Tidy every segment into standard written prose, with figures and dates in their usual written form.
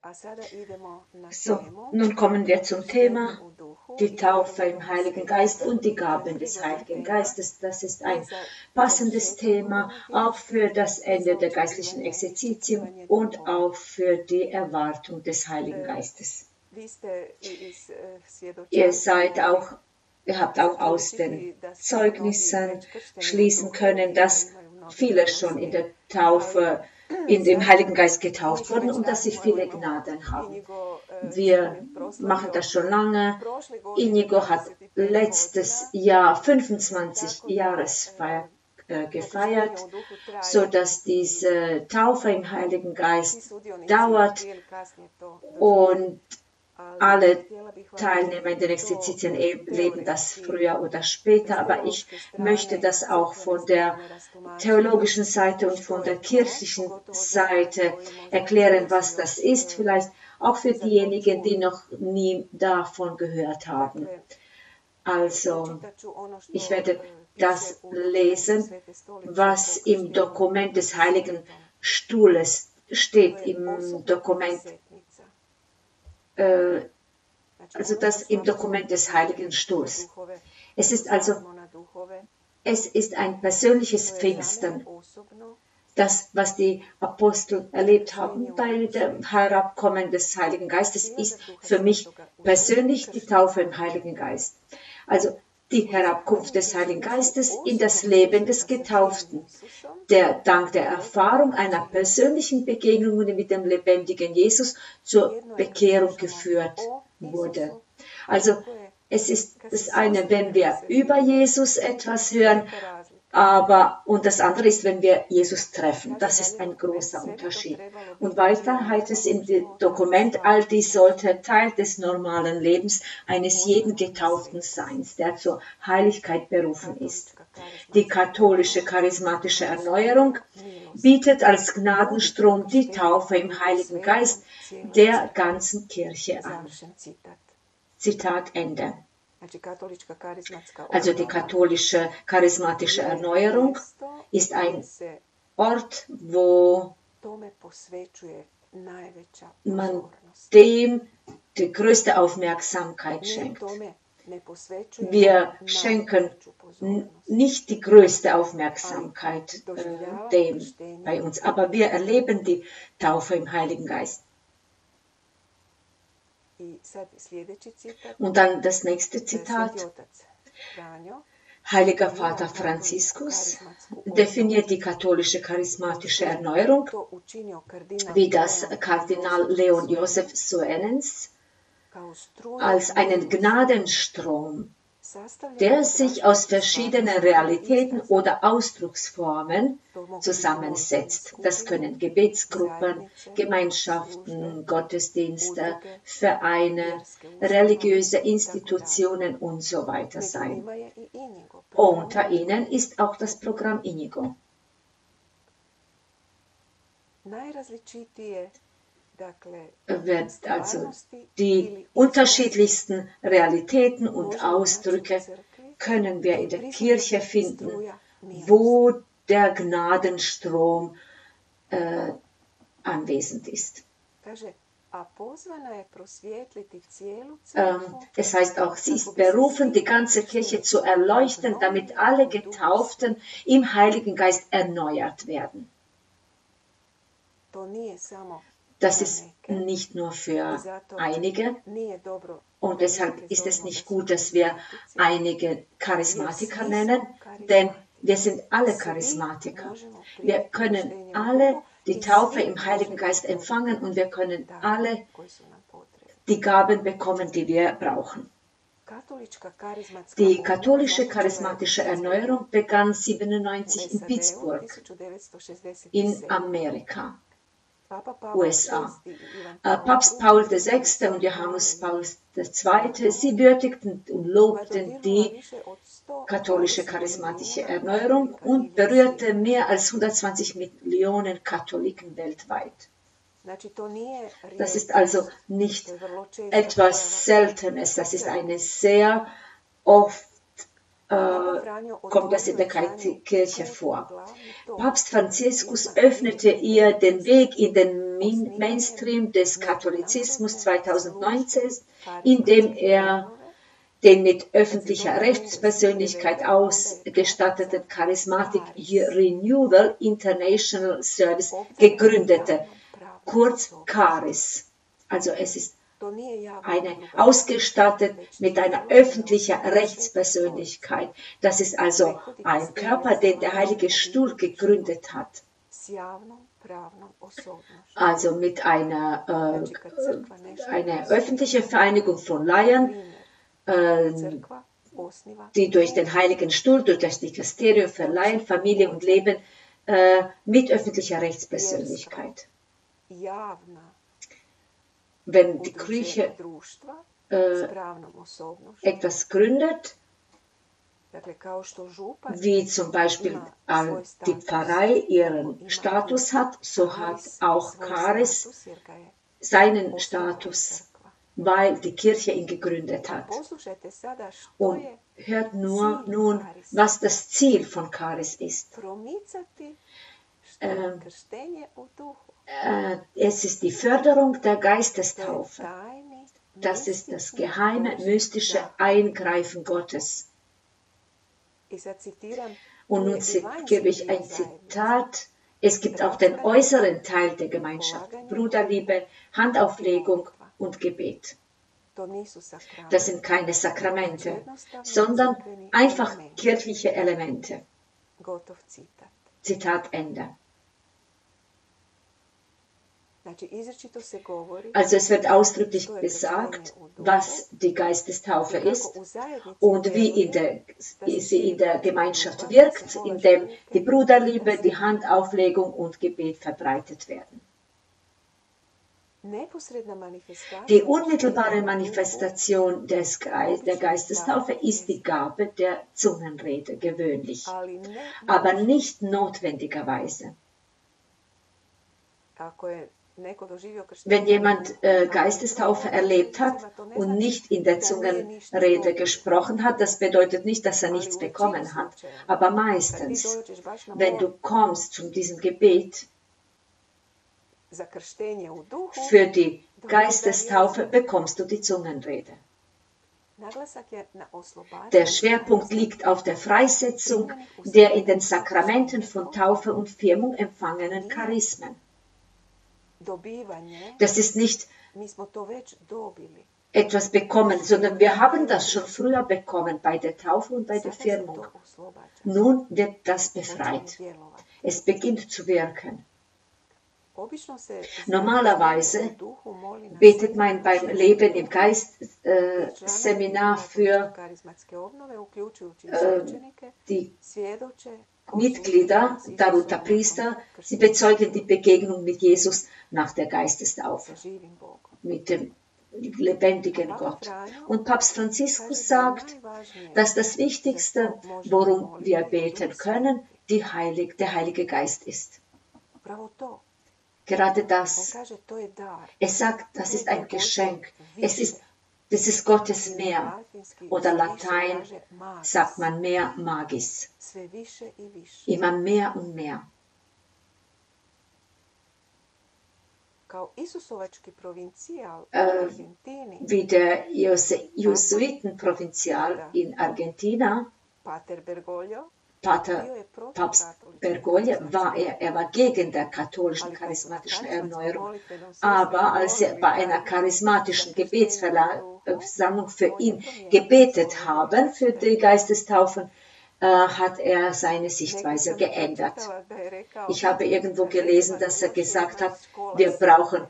So, nun kommen wir zum Thema, die Taufe im Heiligen Geist und die Gaben des Heiligen Geistes. Das ist ein passendes Thema, auch für das Ende der geistlichen Exerzitien und auch für die Erwartung des Heiligen Geistes. Ihr habt auch aus den Zeugnissen schließen können, dass viele schon in der Taufe in dem Heiligen Geist getauft wurden und dass sie viele Gnaden haben. Wir machen das schon lange. Inigo hat letztes Jahr 25 Jahresfeier gefeiert, sodass diese Taufe im Heiligen Geist dauert und alle Teilnehmer in den Exerzitien leben das früher oder später, aber ich möchte das auch von der theologischen Seite und von der kirchlichen Seite erklären, was das ist, vielleicht auch für diejenigen, die noch nie davon gehört haben. Also, ich werde das lesen, was im Dokument des Heiligen Stuhles steht, im Dokument das im Dokument des Heiligen Stuhls. Es ist ein persönliches Pfingsten. Das, was die Apostel erlebt haben bei dem Herabkommen des Heiligen Geistes, ist für mich persönlich die Taufe im Heiligen Geist. Also die Herabkunft des Heiligen Geistes in das Leben des Getauften, der dank der Erfahrung einer persönlichen Begegnung mit dem lebendigen Jesus zur Bekehrung geführt wurde. Also es ist das eine, wenn wir über Jesus etwas hören, und das andere ist, wenn wir Jesus treffen. Das ist ein großer Unterschied. Und weiter heißt es im Dokument, all dies sollte Teil des normalen Lebens eines jeden Getauften sein, der zur Heiligkeit berufen ist. Die katholische charismatische Erneuerung bietet als Gnadenstrom die Taufe im Heiligen Geist der ganzen Kirche an. Zitat Ende. Also die katholische charismatische Erneuerung ist ein Ort, wo man dem die größte Aufmerksamkeit schenkt. Wir schenken nicht die größte Aufmerksamkeit dem bei uns, aber wir erleben die Taufe im Heiligen Geist. Und dann das nächste Zitat. Heiliger Vater Franziskus definiert die katholische charismatische Erneuerung, wie das Kardinal Leon Joseph Soenens, als einen Gnadenstrom, der sich aus verschiedenen Realitäten oder Ausdrucksformen zusammensetzt. Das können Gebetsgruppen, Gemeinschaften, Gottesdienste, Vereine, religiöse Institutionen und so weiter sein. Unter ihnen ist auch das Programm Inigo. Also die unterschiedlichsten Realitäten und Ausdrücke können wir in der Kirche finden, wo der Gnadenstrom anwesend ist. Es heißt auch, sie ist berufen, die ganze Kirche zu erleuchten, damit alle Getauften im Heiligen Geist erneuert werden. Das ist nicht nur für einige und deshalb ist es nicht gut, dass wir einige Charismatiker nennen, denn wir sind alle Charismatiker. Wir können alle die Taufe im Heiligen Geist empfangen und wir können alle die Gaben bekommen, die wir brauchen. Die katholische charismatische Erneuerung begann 1997 in Pittsburgh in Amerika. USA. Papst Paul VI. Und Johannes Paul II., sie würdigten und lobten die katholische charismatische Erneuerung und berührte mehr als 120 Millionen Katholiken weltweit. Das ist also nicht etwas Seltenes, das ist eine sehr oft kommt das in der Kirche vor. Papst Franziskus öffnete ihr den Weg in den Mainstream des Katholizismus 2019, indem er den mit öffentlicher Rechtspersönlichkeit ausgestatteten Charismatic Renewal International Service gegründete, kurz CARIS. Also es ist ausgestattet mit einer öffentlichen Rechtspersönlichkeit. Das ist also ein Körper, den der Heilige Stuhl gegründet hat. Also mit einer öffentlichen Vereinigung von Laien, die durch den Heiligen Stuhl, durch das Dikasterium für Laien, Familie und Leben mit öffentlicher Rechtspersönlichkeit. Wenn die Kirche etwas gründet, wie zum Beispiel die Pfarrei ihren Status hat, so hat auch CARIS seinen Status, weil die Kirche ihn gegründet hat. Und hört nur nun, was das Ziel von CARIS ist. Es ist die Förderung der Geistestaufe. Das ist das geheime, mystische Eingreifen Gottes. Und nun gebe ich ein Zitat. Es gibt auch den äußeren Teil der Gemeinschaft, Bruderliebe, Handauflegung und Gebet. Das sind keine Sakramente, sondern einfach kirchliche Elemente. Zitat Ende. Also es wird ausdrücklich gesagt, was die Geistestaufe ist und wie sie in der Gemeinschaft wirkt, indem die Bruderliebe, die Handauflegung und Gebet verbreitet werden. Die unmittelbare Manifestation der Geistestaufe ist die Gabe der Zungenrede gewöhnlich, aber nicht notwendigerweise. Wenn jemand Geistestaufe erlebt hat und nicht in der Zungenrede gesprochen hat, das bedeutet nicht, dass er nichts bekommen hat. Aber meistens, wenn du kommst zu diesem Gebet für die Geistestaufe, bekommst du die Zungenrede. Der Schwerpunkt liegt auf der Freisetzung der in den Sakramenten von Taufe und Firmung empfangenen Charismen. Das ist nicht etwas bekommen, sondern wir haben das schon früher bekommen bei der Taufe und bei der Firmung. Nun wird das befreit. Es beginnt zu wirken. Normalerweise betet man beim Leben im Geist Seminar für die Mitglieder, darunter Priester, sie bezeugen die Begegnung mit Jesus nach der Geistestaufe, mit dem lebendigen Gott. Und Papst Franziskus sagt, dass das Wichtigste, worum wir beten können, der Heilige Geist ist. Gerade das. Er sagt, das ist ein Geschenk. Das ist Gottes Meer. Oder Latein sagt man mehr Magis. Immer mehr und mehr. Wie der Jesuitenprovinzial in Argentina, Papst Bergoglio, er war gegen der katholischen charismatischen Erneuerung, aber als er bei einer charismatischen Gebetsversammlung für ihn gebetet haben, für die Geistestaufen, hat er seine Sichtweise geändert. Ich habe irgendwo gelesen, dass er gesagt hat, wir brauchen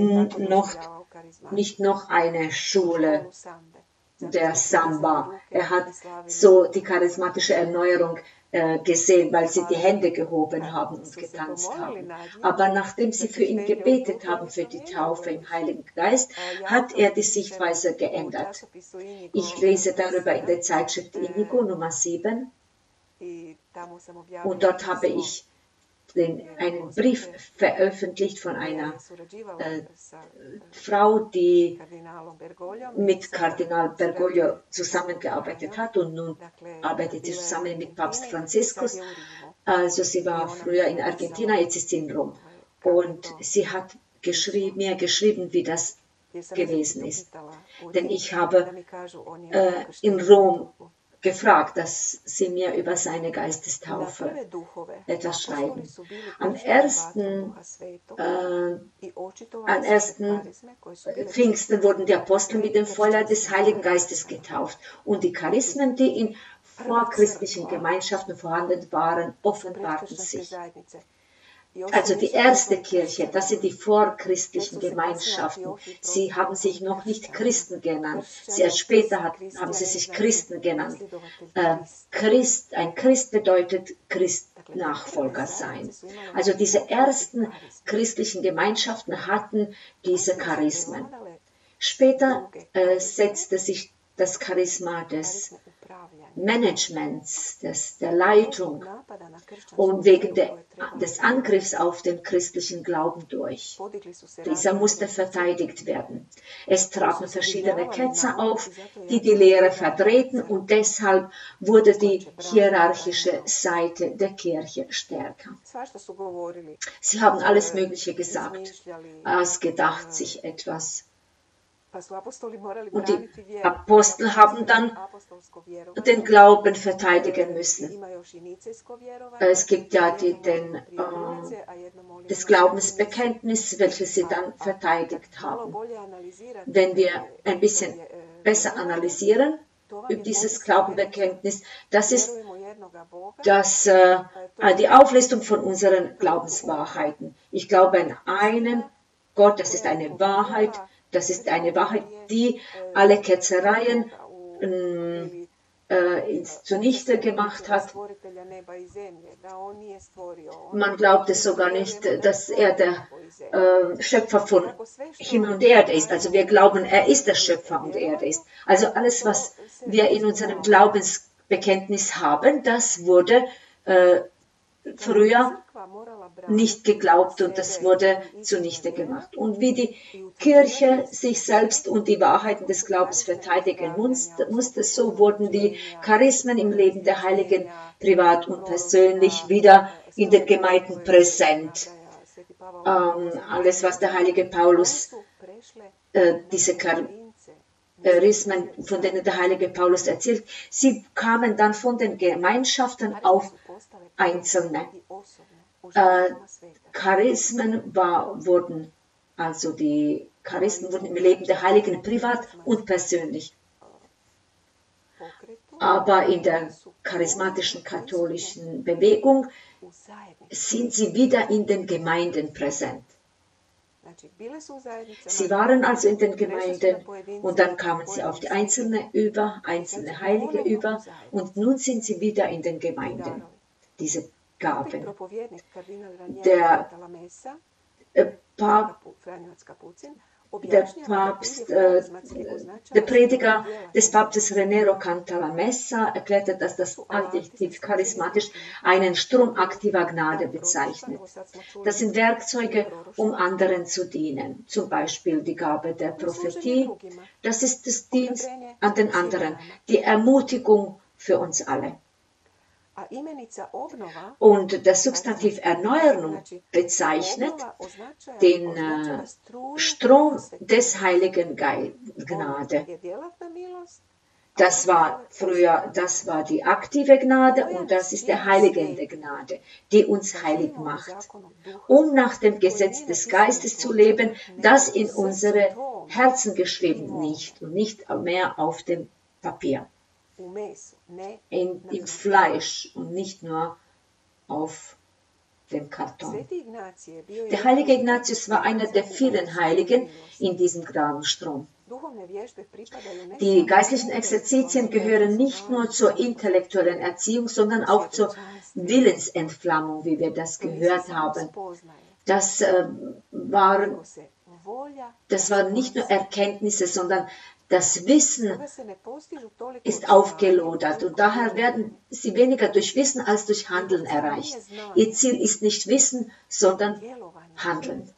nicht noch eine Schule der Samba. Er hat so die charismatische Erneuerung gesehen, weil sie die Hände gehoben haben und getanzt haben. Aber nachdem sie für ihn gebetet haben, für die Taufe im Heiligen Geist, hat er die Sichtweise geändert. Ich lese darüber in der Zeitschrift Inigo Nummer 7 und dort habe ich einen Brief veröffentlicht von einer Frau, die mit Kardinal Bergoglio zusammengearbeitet hat und nun arbeitet sie zusammen mit Papst Franziskus. Also sie war früher in Argentinien, jetzt ist sie in Rom. Und sie hat mir geschrieben, wie das gewesen ist. Denn ich habe in Rom gefragt, dass sie mir über seine Geistestaufe etwas schreiben. Am ersten Pfingsten wurden die Apostel mit dem Feuer des Heiligen Geistes getauft und die Charismen, die in vorchristlichen Gemeinschaften vorhanden waren, offenbarten sich. Also die erste Kirche, das sind die vorchristlichen Gemeinschaften. Sie haben sich noch nicht Christen genannt. Sehr später haben sie sich Christen genannt. Ein Christ bedeutet Christnachfolger sein. Also diese ersten christlichen Gemeinschaften hatten diese Charismen. Später setzte sich das Charisma des Managements, der Leitung und wegen des Angriffs auf den christlichen Glauben durch. Dieser musste verteidigt werden. Es traten verschiedene Ketzer auf, die die Lehre verdrehten und deshalb wurde die hierarchische Seite der Kirche stärker. Sie haben alles Mögliche gesagt, ausgedacht sich etwas. Und die Apostel haben dann den Glauben verteidigen müssen. Es gibt ja das Glaubensbekenntnis, welches sie dann verteidigt haben. Wenn wir ein bisschen besser analysieren über dieses Glaubenbekenntnis, das ist die Auflistung von unseren Glaubenswahrheiten. Ich glaube an einen Gott, das ist eine Wahrheit. Das ist eine Wahrheit, die alle Ketzereien zunichte gemacht hat. Man glaubt es sogar nicht, dass er der Schöpfer von Himmel und Erde ist. Also wir glauben, er ist der Schöpfer und Erde ist. Also alles, was wir in unserem Glaubensbekenntnis haben, das wurde früher nicht geglaubt und das wurde zunichte gemacht. Und wie die Kirche sich selbst und die Wahrheiten des Glaubens verteidigen musste, so wurden die Charismen im Leben der Heiligen privat und persönlich wieder in den Gemeinden präsent. Alles, was der heilige Paulus, diese Charismen, von denen der heilige Paulus erzählt, sie kamen dann von den Gemeinschaften auf Einzelne. Charismen wurden im Leben der Heiligen privat und persönlich. Aber in der charismatischen katholischen Bewegung sind sie wieder in den Gemeinden präsent. Sie waren also in den Gemeinden und dann kamen sie auf die einzelne Heilige über und nun sind sie wieder in den Gemeinden, diese Gaben. Der Prediger des Papstes René Canta la Messa erklärte, dass das Adjektiv charismatisch einen Strom aktiver Gnade bezeichnet. Das sind Werkzeuge, um anderen zu dienen. Zum Beispiel die Gabe der Prophetie. Das ist das Dienst an den anderen, die Ermutigung für uns alle. Und das Substantiv Erneuerung bezeichnet den Strom des Heiligen Gnade. Das war die aktive Gnade und das ist der heiligende Gnade, die uns heilig macht, um nach dem Gesetz des Geistes zu leben, das in unsere Herzen geschrieben nicht mehr auf dem Papier. Im Fleisch und nicht nur auf dem Karton. Der heilige Ignatius war einer der vielen Heiligen in diesem Gnadenstrom. Die geistlichen Exerzitien gehören nicht nur zur intellektuellen Erziehung, sondern auch zur Willensentflammung, wie wir das gehört haben. Das waren nicht nur Erkenntnisse, sondern Das Wissen ist aufgelodert und daher werden sie weniger durch Wissen als durch Handeln erreicht. Ihr Ziel ist nicht Wissen, sondern Handeln.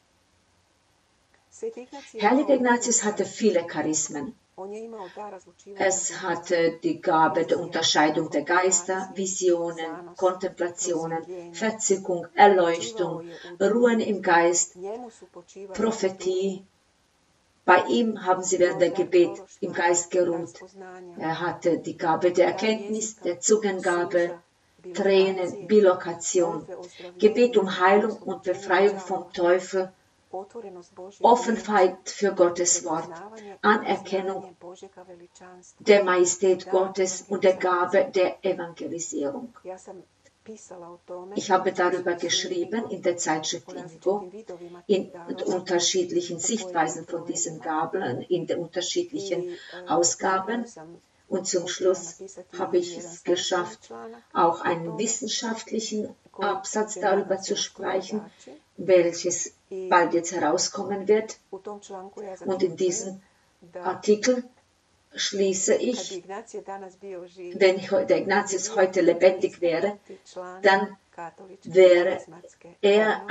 Heiliger Ignatius hatte viele Charismen. Es hatte die Gabe der Unterscheidung der Geister, Visionen, Kontemplationen, Verzückung, Erleuchtung, Ruhen im Geist, Prophetie. Bei ihm haben sie während der Gebet im Geist geruht. Er hatte die Gabe der Erkenntnis, der Zungengabe, Tränen, Bilokation, Gebet um Heilung und Befreiung vom Teufel, Offenheit für Gottes Wort, Anerkennung der Majestät Gottes und der Gabe der Evangelisierung. Ich habe darüber geschrieben in der Zeitschrift Indigo, in unterschiedlichen Sichtweisen von diesen Gaben, in den unterschiedlichen Ausgaben. Und zum Schluss habe ich es geschafft, auch einen wissenschaftlichen Absatz darüber zu sprechen, welches bald jetzt herauskommen wird. Und in diesem Artikel schließe ich, wenn der Ignatius heute lebendig wäre, dann wäre er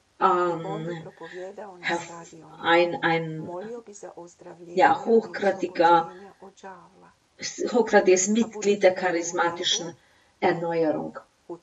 hochgradiges Mitglied der charismatischen Erneuerung.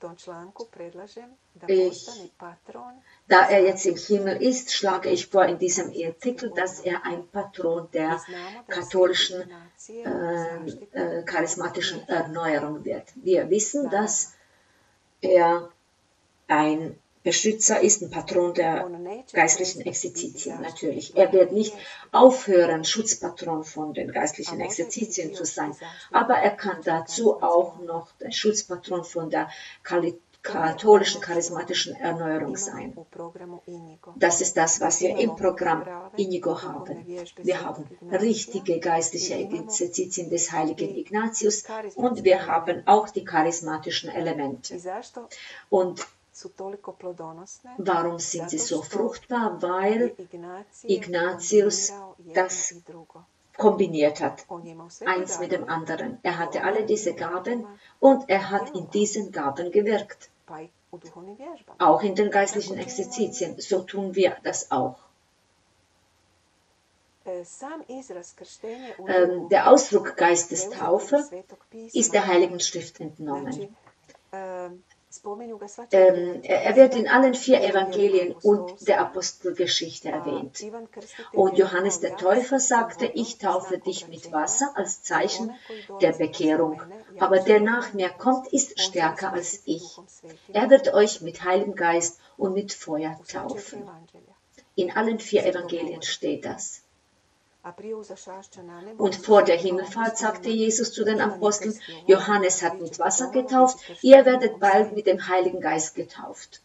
Da er jetzt im Himmel ist, schlage ich vor in diesem Artikel, dass er ein Patron der katholischen charismatischen Erneuerung wird. Wir wissen, dass er ein Beschützer ist, ein Patron der geistlichen Exerzitien natürlich. Er wird nicht aufhören, Schutzpatron von den geistlichen Exerzitien zu sein, aber er kann dazu auch noch der Schutzpatron von der katholischen charismatischen Erneuerung sein. Das ist das, was wir im Programm Inigo haben. Wir haben richtige geistliche Exerzitien des heiligen Ignatius und wir haben auch die charismatischen Elemente. Und warum sind sie so fruchtbar? Weil Ignatius das kombiniert hat, eins mit dem anderen. Er hatte alle diese Gaben und er hat in diesen Gaben gewirkt. Auch in den geistlichen Exerzitien. So tun wir das auch. Der Ausdruck Geistestaufe ist der Heiligen Schrift entnommen. Er wird in allen 4 Evangelien und der Apostelgeschichte erwähnt. Und Johannes der Täufer sagte, ich taufe dich mit Wasser als Zeichen der Bekehrung, aber der nach mir kommt, ist stärker als ich. Er wird euch mit Heiligem Geist und mit Feuer taufen. In allen 4 Evangelien steht das. Und vor der Himmelfahrt sagte Jesus zu den Aposteln, Johannes hat mit Wasser getauft, ihr werdet bald mit dem Heiligen Geist getauft.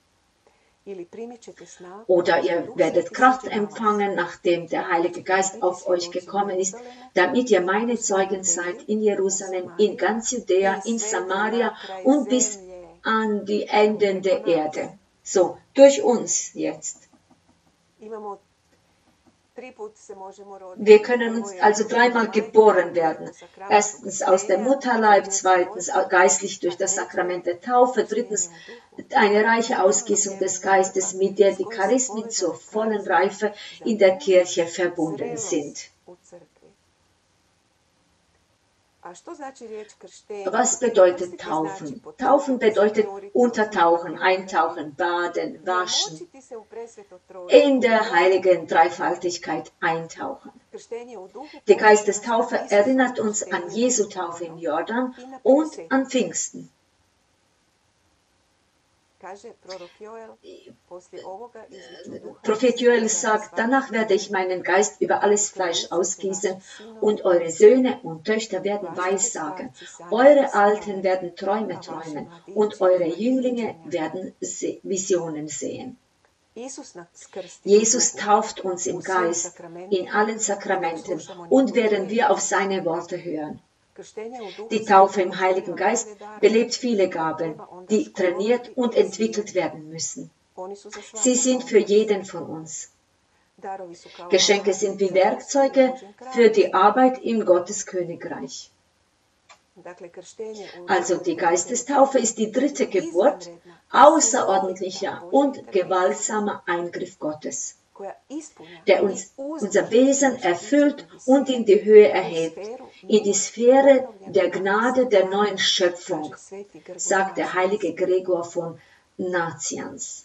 Oder ihr werdet Kraft empfangen, nachdem der Heilige Geist auf euch gekommen ist, damit ihr meine Zeugen seid in Jerusalem, in ganz Judäa, in Samaria und bis an die Enden der Erde. So, durch uns jetzt. Wir können uns also 3-mal geboren werden. Erstens aus dem Mutterleib, zweitens geistlich durch das Sakrament der Taufe, drittens eine reiche Ausgießung des Geistes, mit der die Charismen zur vollen Reife in der Kirche verbunden sind. Was bedeutet Taufen? Taufen bedeutet untertauchen, eintauchen, baden, waschen, in der heiligen Dreifaltigkeit eintauchen. Die Geistestaufe erinnert uns an Jesu Taufe im Jordan und an Pfingsten. Prophet Joel sagt, danach werde ich meinen Geist über alles Fleisch ausgießen und eure Söhne und Töchter werden Weissagen, eure Alten werden Träume träumen und eure Jünglinge werden Visionen sehen. Jesus tauft uns im Geist in allen Sakramenten und während wir auf seine Worte hören. Die Taufe im Heiligen Geist belebt viele Gaben, die trainiert und entwickelt werden müssen. Sie sind für jeden von uns. Geschenke sind wie Werkzeuge für die Arbeit in Gottes Königreich. Also die Geistestaufe ist die dritte Geburt, außerordentlicher und gewaltsamer Eingriff Gottes, der uns unser Wesen erfüllt und in die Höhe erhebt, in die Sphäre der Gnade der neuen Schöpfung, sagt der heilige Gregor von Nazianz.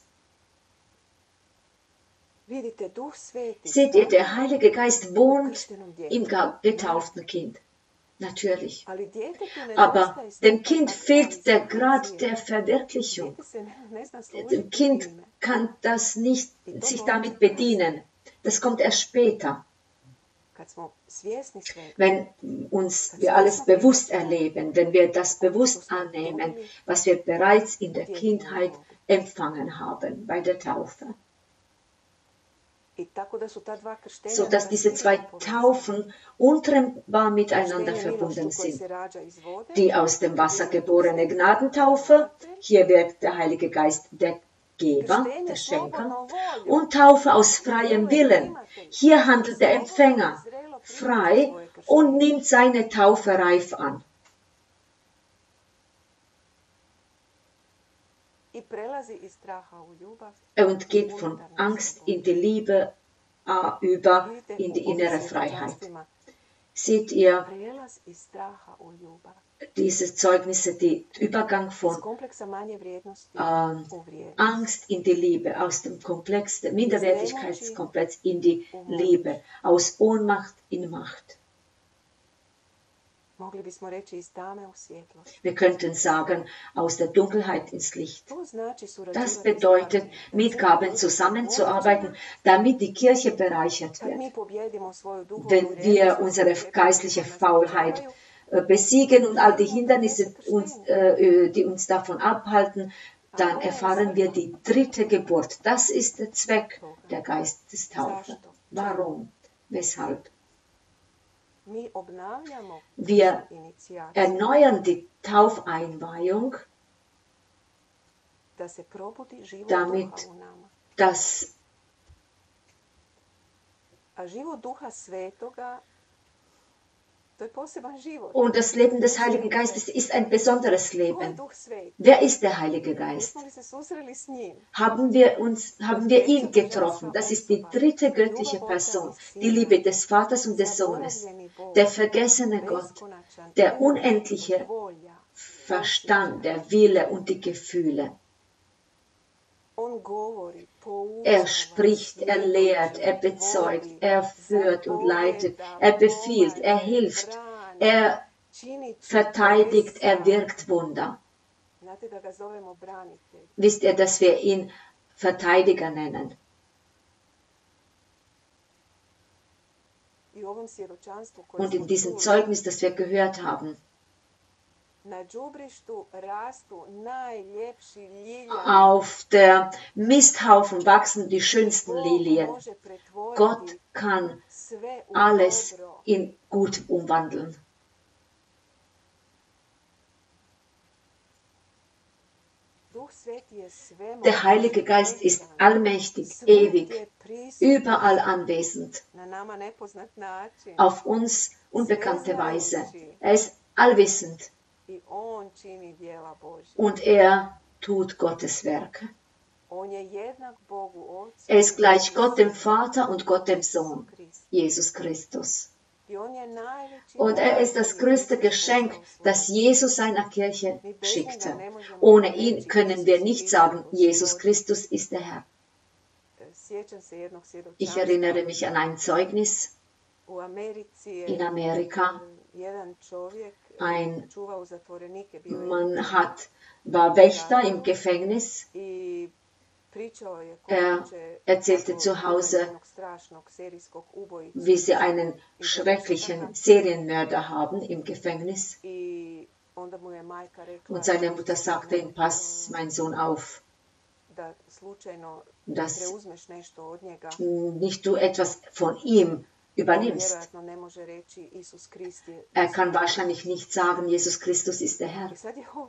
Seht ihr, der Heilige Geist wohnt im getauften Kind. Natürlich. Aber dem Kind fehlt der Grad der Verwirklichung. Dem Kind kann das nicht sich damit bedienen. Das kommt erst später. Wenn wir alles bewusst erleben, wenn wir das bewusst annehmen, was wir bereits in der Kindheit empfangen haben bei der Taufe. Sodass diese zwei Taufen untrennbar miteinander verbunden sind. Die aus dem Wasser geborene Gnadentaufe, hier wirkt der Heilige Geist der Geber, der Schenker, und Taufe aus freiem Willen. Hier handelt der Empfänger frei und nimmt seine Taufe reif an. Und geht von Angst in die Liebe über in die innere Freiheit. Seht ihr diese Zeugnisse, die Übergang von Angst in die Liebe, aus dem Komplex, der Minderwertigkeitskomplex in die Liebe, aus Ohnmacht in Macht. Wir könnten sagen, aus der Dunkelheit ins Licht. Das bedeutet, mit Gaben zusammenzuarbeiten, damit die Kirche bereichert wird. Wenn wir unsere geistliche Faulheit besiegen und all die Hindernisse, die uns davon abhalten, dann erfahren wir die dritte Geburt. Das ist der Zweck der Geistestaufe. Warum? Weshalb? Wir erneuern die Taufeinweihung, damit das und das Leben des Heiligen Geistes ist ein besonderes Leben. Wer ist der Heilige Geist? Haben wir ihn getroffen? Das ist die dritte göttliche Person, die Liebe des Vaters und des Sohnes, der vergessene Gott, der unendliche Verstand, der Wille und die Gefühle. Er spricht, er lehrt, er bezeugt, er führt und leitet, er befiehlt, er hilft, er verteidigt, er wirkt Wunder. Wisst ihr, dass wir ihn Verteidiger nennen? Und in diesem Zeugnis, das wir gehört haben, auf der Misthaufen wachsen die schönsten Lilien. Gott kann alles in Gut umwandeln. Der Heilige Geist ist allmächtig, ewig, überall anwesend, auf uns unbekannte Weise. Er ist allwissend. Und er tut Gottes Werke. Er ist gleich Gott dem Vater und Gott dem Sohn, Jesus Christus. Und er ist das größte Geschenk, das Jesus seiner Kirche schickte. Ohne ihn können wir nicht sagen, Jesus Christus ist der Herr. Ich erinnere mich an ein Zeugnis in Amerika. Ein Mann war Wächter im Gefängnis. Er erzählte zu Hause, wie sie einen schrecklichen Serienmörder haben im Gefängnis. Und seine Mutter sagte ihm, pass, mein Sohn, auf, dass nicht du etwas von ihm übernimmst. Er kann wahrscheinlich nicht sagen, Jesus Christus ist der Herr.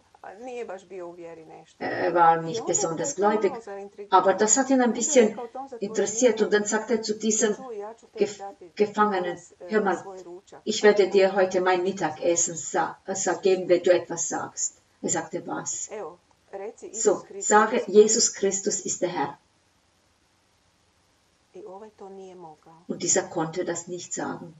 Er war nicht besonders gläubig, aber das hat ihn ein bisschen interessiert und dann sagt er zu diesem Gefangenen, hör mal, ich werde dir heute mein Mittagessen geben, wenn du etwas sagst. Er sagte, was? So, sage, Jesus Christus ist der Herr. Und dieser konnte das nicht sagen.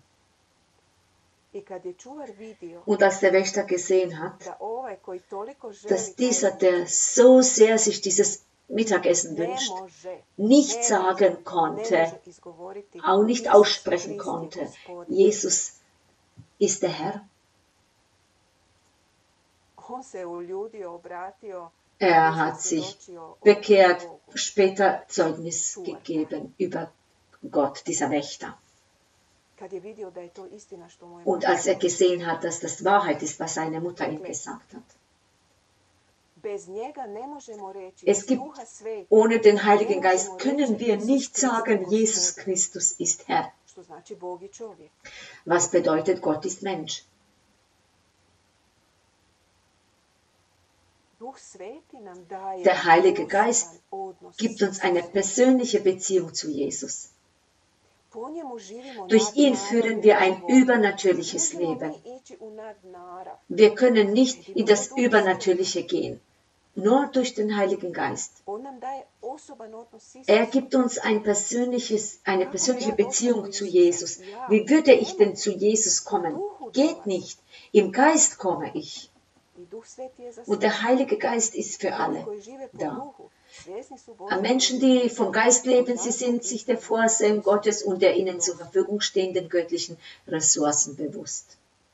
Und als der Wächter gesehen hat, dass dieser, der so sehr sich dieses Mittagessen wünscht, nicht sagen konnte, auch nicht aussprechen konnte, Jesus ist der Herr. Er hat sich bekehrt, später Zeugnis gegeben über Gott, dieser Wächter. Und als er gesehen hat, dass das Wahrheit ist, was seine Mutter ihm gesagt hat. Es gibt, ohne den Heiligen Geist können wir nicht sagen, Jesus Christus ist Herr. Was bedeutet, Gott ist Mensch? Der Heilige Geist gibt uns eine persönliche Beziehung zu Jesus. Durch ihn führen wir ein übernatürliches Leben. Wir können nicht in das Übernatürliche gehen, nur durch den Heiligen Geist. Er gibt uns eine persönliche Beziehung zu Jesus. Wie würde ich denn zu Jesus kommen? Geht nicht. Im Geist komme ich. Und der Heilige Geist ist für alle da. Menschen, die vom Geist leben, sie sind sich der Vorsehung Gottes und der ihnen zur Verfügung stehenden göttlichen Ressourcen bewusst.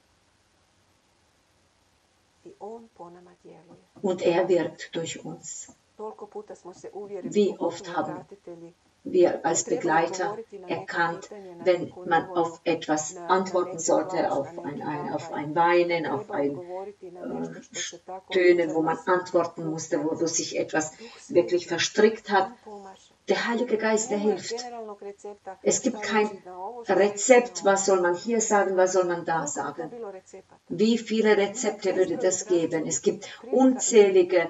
Und er wirkt durch uns. Wie oft haben wir als Begleiter erkannt, wenn man auf etwas antworten sollte, auf ein Weinen, auf ein Stöhnen, wo man antworten musste, wo sich etwas wirklich verstrickt hat. Der Heilige Geist, der hilft. Es gibt kein Rezept, was soll man hier sagen, was soll man da sagen. Wie viele Rezepte würde das geben? Es gibt unzählige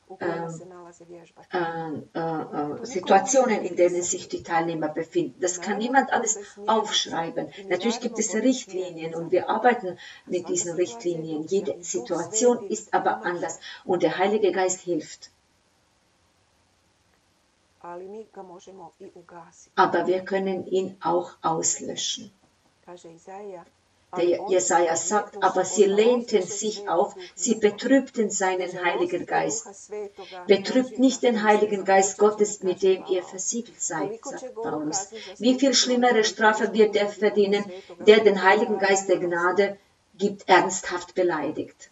Situationen, in denen sich die Teilnehmer befinden. Das kann niemand alles aufschreiben. Natürlich gibt es Richtlinien und wir arbeiten mit diesen Richtlinien. Jede Situation ist aber anders und der Heilige Geist hilft. Aber wir können ihn auch auslöschen. Der Jesaja sagt, aber sie lehnten sich auf, sie betrübten seinen Heiligen Geist. Betrübt nicht den Heiligen Geist Gottes, mit dem ihr versiegelt seid, sagt Paulus. Wie viel schlimmere Strafe wird der verdienen, der den Heiligen Geist der Gnade gibt, ernsthaft beleidigt?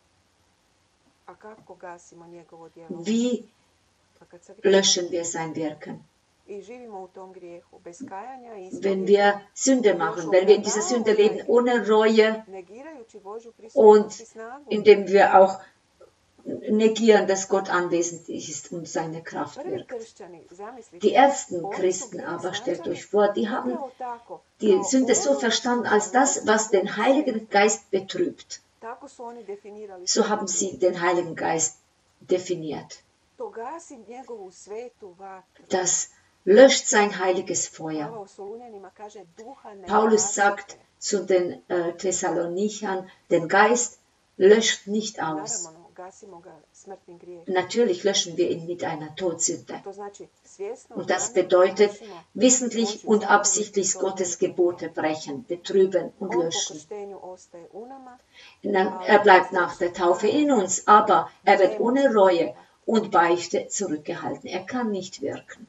Wie löschen wir sein Wirken? Wenn wir Sünde machen, wenn wir in dieser Sünde leben, ohne Reue und indem wir auch negieren, dass Gott anwesend ist und seine Kraft wirkt. Die ersten Christen aber, stellt euch vor, die haben die Sünde so verstanden als das, was den Heiligen Geist betrübt. So haben sie den Heiligen Geist definiert. Das löscht sein heiliges Feuer. Paulus sagt zu den Thessalonichern, den Geist löscht nicht aus. Natürlich löschen wir ihn mit einer Todsünde. Und das bedeutet, wissentlich und absichtlich Gottes Gebote brechen, betrüben und löschen. Er bleibt nach der Taufe in uns, aber er wird ohne Reue und Beichte zurückgehalten. Er kann nicht wirken.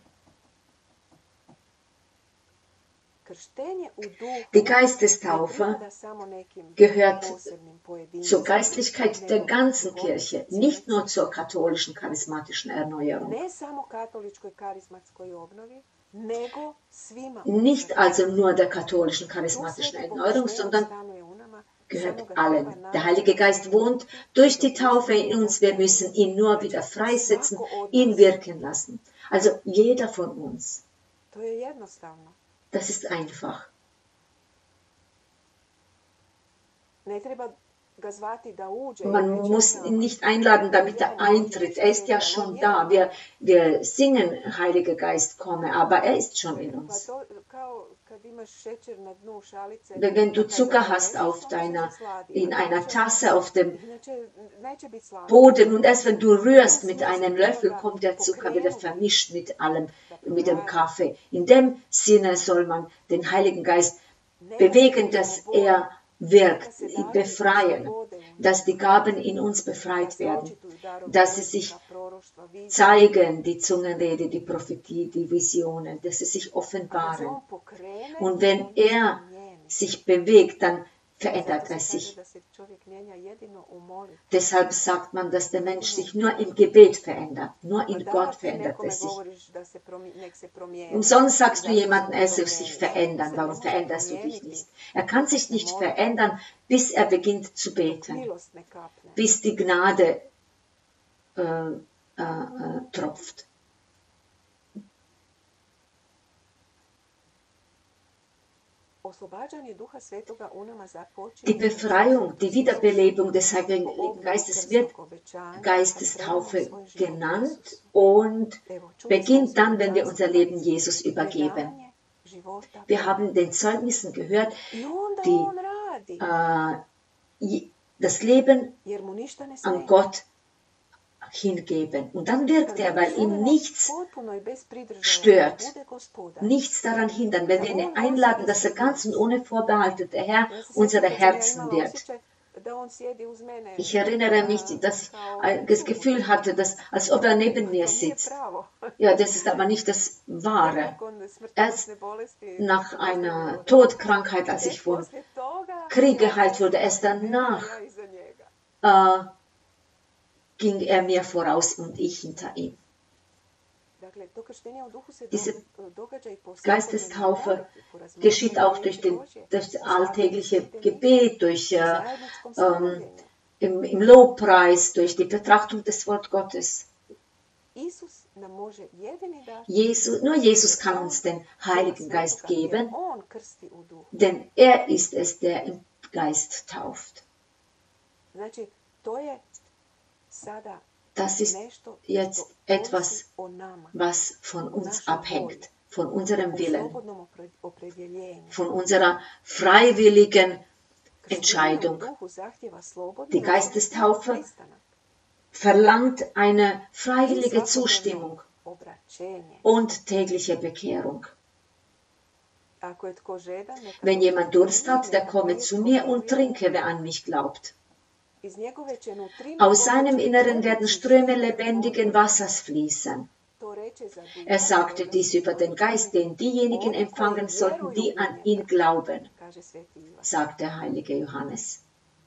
Die Geistestaufe gehört zur Geistlichkeit der ganzen Kirche, nicht nur zur katholischen charismatischen Erneuerung. Nicht also nur der katholischen charismatischen Erneuerung, sondern gehört allen. Der Heilige Geist wohnt durch die Taufe in uns. Wir müssen ihn nur wieder freisetzen, ihn wirken lassen. Also jeder von uns. Das ist einfach. Man muss ihn nicht einladen, damit er eintritt. Er ist ja schon da. Wir singen, Heiliger Geist, komme, aber er ist schon in uns. Wenn du Zucker hast in einer Tasse auf dem Boden und erst wenn du rührst mit einem Löffel, kommt der Zucker wieder vermischt mit allem, mit dem Kaffee. In dem Sinne soll man den Heiligen Geist bewegen, dass er wirkt, befreien, dass die Gaben in uns befreit werden, dass sie sich zeigen, die Zungenrede, die Prophetie, die Visionen, dass sie sich offenbaren. Und wenn er sich bewegt, dann verändert er sich. Deshalb sagt man, dass der Mensch sich nur im Gebet verändert. Nur in Gott verändert er sich. Umsonst sagst du jemandem, er soll sich verändern. Warum veränderst du dich nicht? Er kann sich nicht verändern, bis er beginnt zu beten. Bis die Gnade tropft. Die Befreiung, die Wiederbelebung des Heiligen Geistes wird Geistestaufe genannt und beginnt dann, wenn wir unser Leben Jesus übergeben. Wir haben den Zeugnissen gehört, die das Leben an Gott hingeben. Und dann wirkt er, weil ihm nichts stört, nichts daran hindern. Wenn wir ihn einladen, dass er ganz und ohne Vorbehalte der Herr unserer Herzen wird. Ich erinnere mich, dass ich das Gefühl hatte, dass, als ob er neben mir sitzt. Ja, das ist aber nicht das Wahre. Erst nach einer Todkrankheit, als ich vom Krieg geheilt wurde, erst danach ging er mir voraus und ich hinter ihm. Diese Geistestaufe geschieht auch durch das alltägliche Gebet, im Lobpreis, durch die Betrachtung des Wort Gottes. Nur Jesus kann uns den Heiligen Geist geben, denn er ist es, der im Geist tauft. Das ist jetzt etwas, was von uns abhängt, von unserem Willen, von unserer freiwilligen Entscheidung. Die Geistestaufe verlangt eine freiwillige Zustimmung und tägliche Bekehrung. Wenn jemand Durst hat, der komme zu mir und trinke, wer an mich glaubt. Aus seinem Inneren werden Ströme lebendigen Wassers fließen. Er sagte dies über den Geist, den diejenigen empfangen sollten, die an ihn glauben, sagt der heilige Johannes.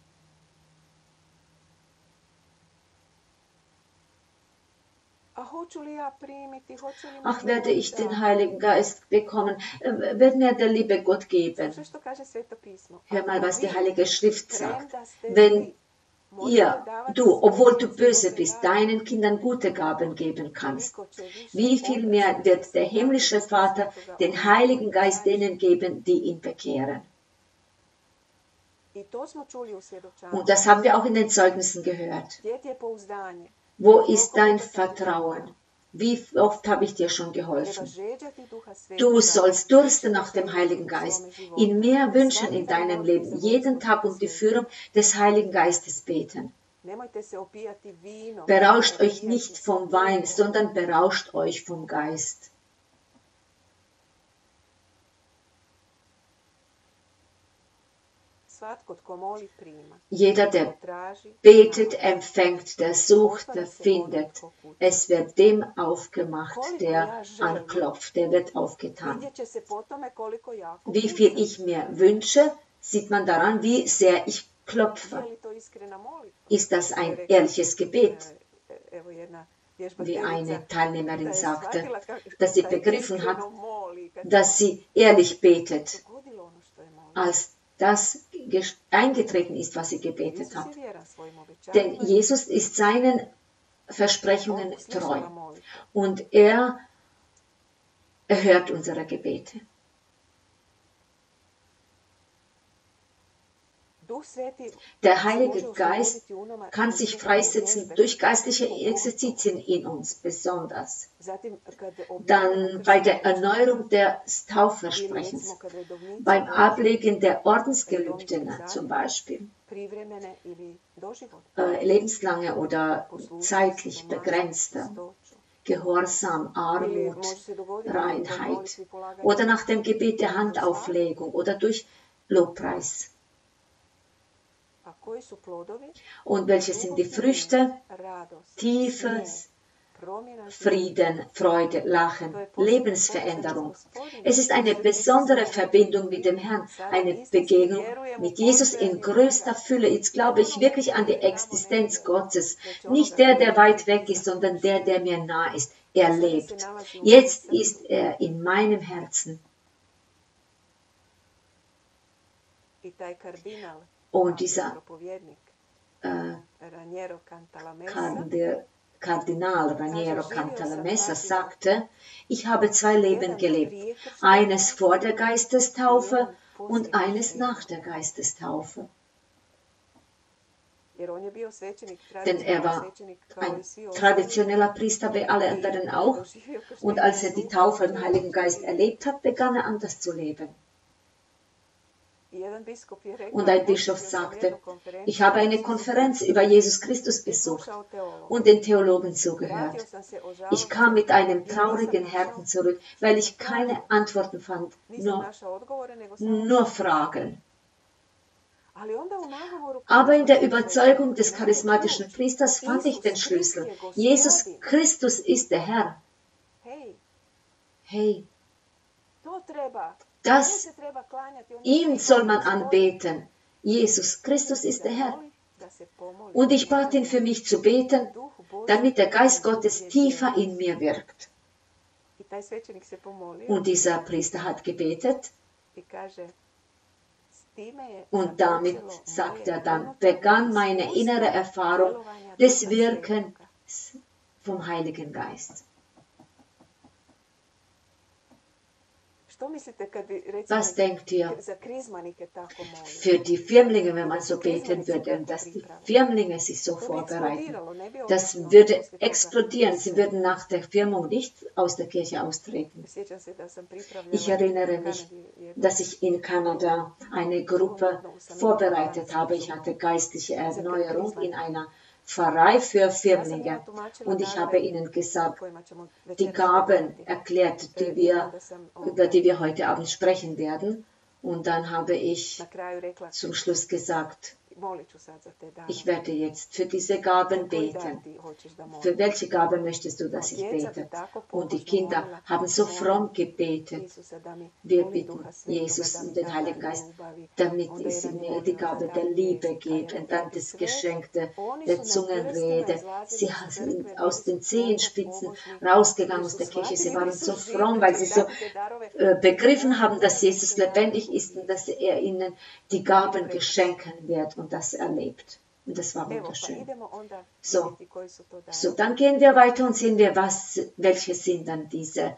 Ach, werde ich den Heiligen Geist bekommen? Wird mir der liebe Gott geben? Hör mal, was die Heilige Schrift sagt. Wenn du, obwohl du böse bist, deinen Kindern gute Gaben geben kannst, wie viel mehr wird der himmlische Vater den Heiligen Geist denen geben, die ihn bekehren? Und das haben wir auch in den Zeugnissen gehört. Wo ist dein Vertrauen? Wie oft habe ich dir schon geholfen? Du sollst dursten nach dem Heiligen Geist, ihn mehr wünschen in deinem Leben, jeden Tag um die Führung des Heiligen Geistes beten. Berauscht euch nicht vom Wein, sondern berauscht euch vom Geist. Jeder, der betet, empfängt, der sucht, der findet. Es wird dem aufgemacht, der anklopft, der wird aufgetan. Wie viel ich mir wünsche, sieht man daran, wie sehr ich klopfe. Ist das ein ehrliches Gebet? Wie eine Teilnehmerin sagte, dass sie begriffen hat, dass sie ehrlich betet, als das eingetreten ist, was sie gebetet hat. Denn Jesus ist seinen Versprechungen treu und er erhört unsere Gebete. Der Heilige Geist kann sich freisetzen durch geistliche Exerzitien in uns, besonders. Dann bei der Erneuerung des Taufversprechens, beim Ablegen der Ordensgelübden zum Beispiel, lebenslange oder zeitlich begrenzte, Gehorsam, Armut, Reinheit oder nach dem Gebet der Handauflegung oder durch Lobpreis. Und welche sind die Früchte? Tiefes Frieden, Freude, Lachen, Lebensveränderung. Es ist eine besondere Verbindung mit dem Herrn, eine Begegnung mit Jesus in größter Fülle. Jetzt glaube ich wirklich an die Existenz Gottes. Nicht der, der weit weg ist, sondern der, der mir nah ist. Er lebt. Jetzt ist er in meinem Herzen. Und dieser Kardinal Raniero Cantalamessa sagte, ich habe 2 Leben gelebt, eines vor der Geistestaufe und eines nach der Geistestaufe. Denn er war ein traditioneller Priester wie alle anderen auch, und als er die Taufe im Heiligen Geist erlebt hat, begann er anders zu leben. Und ein Bischof sagte, ich habe eine Konferenz über Jesus Christus besucht und den Theologen zugehört. Ich kam mit einem traurigen Herzen zurück, weil ich keine Antworten fand, nur Fragen. Aber in der Überzeugung des charismatischen Priesters fand ich den Schlüssel. Jesus Christus ist der Herr. Hey, ihn soll man anbeten. Jesus Christus ist der Herr. Und ich bat ihn für mich zu beten, damit der Geist Gottes tiefer in mir wirkt. Und dieser Priester hat gebetet. Und damit, sagt er dann, begann meine innere Erfahrung des Wirkens vom Heiligen Geist. Was denkt ihr für die Firmlinge, wenn man so beten würde, dass die Firmlinge sich so vorbereiten? Das würde explodieren. Sie würden nach der Firmung nicht aus der Kirche austreten. Ich erinnere mich, dass ich in Kanada eine Gruppe vorbereitet habe. Ich hatte geistliche Erneuerung in einer Pfarrei für Firmlinge. Und ich habe ihnen gesagt, die Gaben erklärt, über die wir heute Abend sprechen werden. Und dann habe ich zum Schluss gesagt, ich werde jetzt für diese Gaben beten. Für welche Gabe möchtest du, dass ich bete? Und die Kinder haben so fromm gebetet. Wir bitten Jesus und den Heiligen Geist, damit sie mir die Gabe der Liebe geben, dann das Geschenk der Zungenrede. Sie sind aus den Zehenspitzen rausgegangen aus der Kirche. Sie waren so fromm, weil sie so begriffen haben, dass Jesus lebendig ist und dass er ihnen die Gaben geschenken wird und das erlebt. Und das war wunderschön. So, dann gehen wir weiter und sehen wir, welche sind dann diese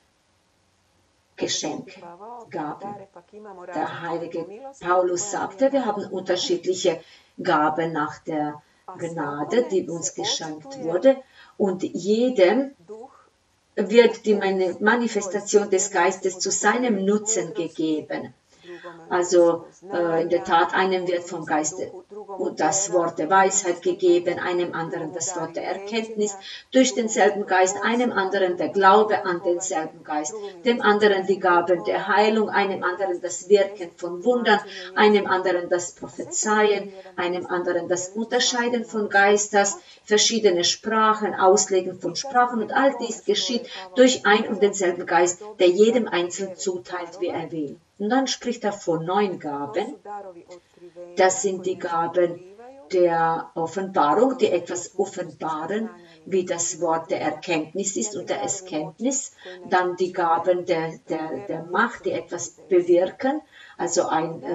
Geschenke, Gaben. Der heilige Paulus sagte, wir haben unterschiedliche Gaben nach der Gnade, die uns geschenkt wurde, und jedem wird die Manifestation des Geistes zu seinem Nutzen gegeben. Also in der Tat, einem wird vom Geiste das Wort der Weisheit gegeben, einem anderen das Wort der Erkenntnis durch denselben Geist, einem anderen der Glaube an denselben Geist, dem anderen die Gaben der Heilung, einem anderen das Wirken von Wundern, einem anderen das Prophezeien, einem anderen das Unterscheiden von Geisters, verschiedene Sprachen, Auslegen von Sprachen, und all dies geschieht durch ein und denselben Geist, der jedem einzeln zuteilt, wie er will. Und dann spricht er von 9 Gaben. Das sind die Gaben der Offenbarung, die etwas offenbaren, wie das Wort der Erkenntnis ist und der Erkenntnis. Dann die Gaben der Macht, die etwas bewirken, also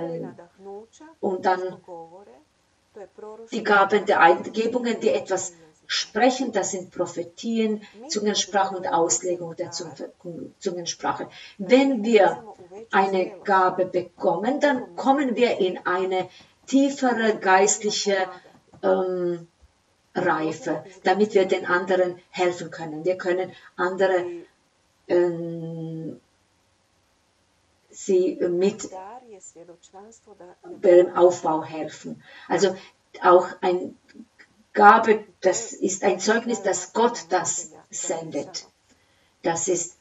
und dann die Gaben der Eingebungen, die etwas sprechen, das sind Prophetien, Zungensprache und Auslegung der Zungensprache. Wenn wir eine Gabe bekommen, dann kommen wir in eine tiefere geistliche Reife, damit wir den anderen helfen können. Wir können andere sie mit beim Aufbau helfen. Also auch eine Gabe, das ist ein Zeugnis, dass Gott das sendet. Das ist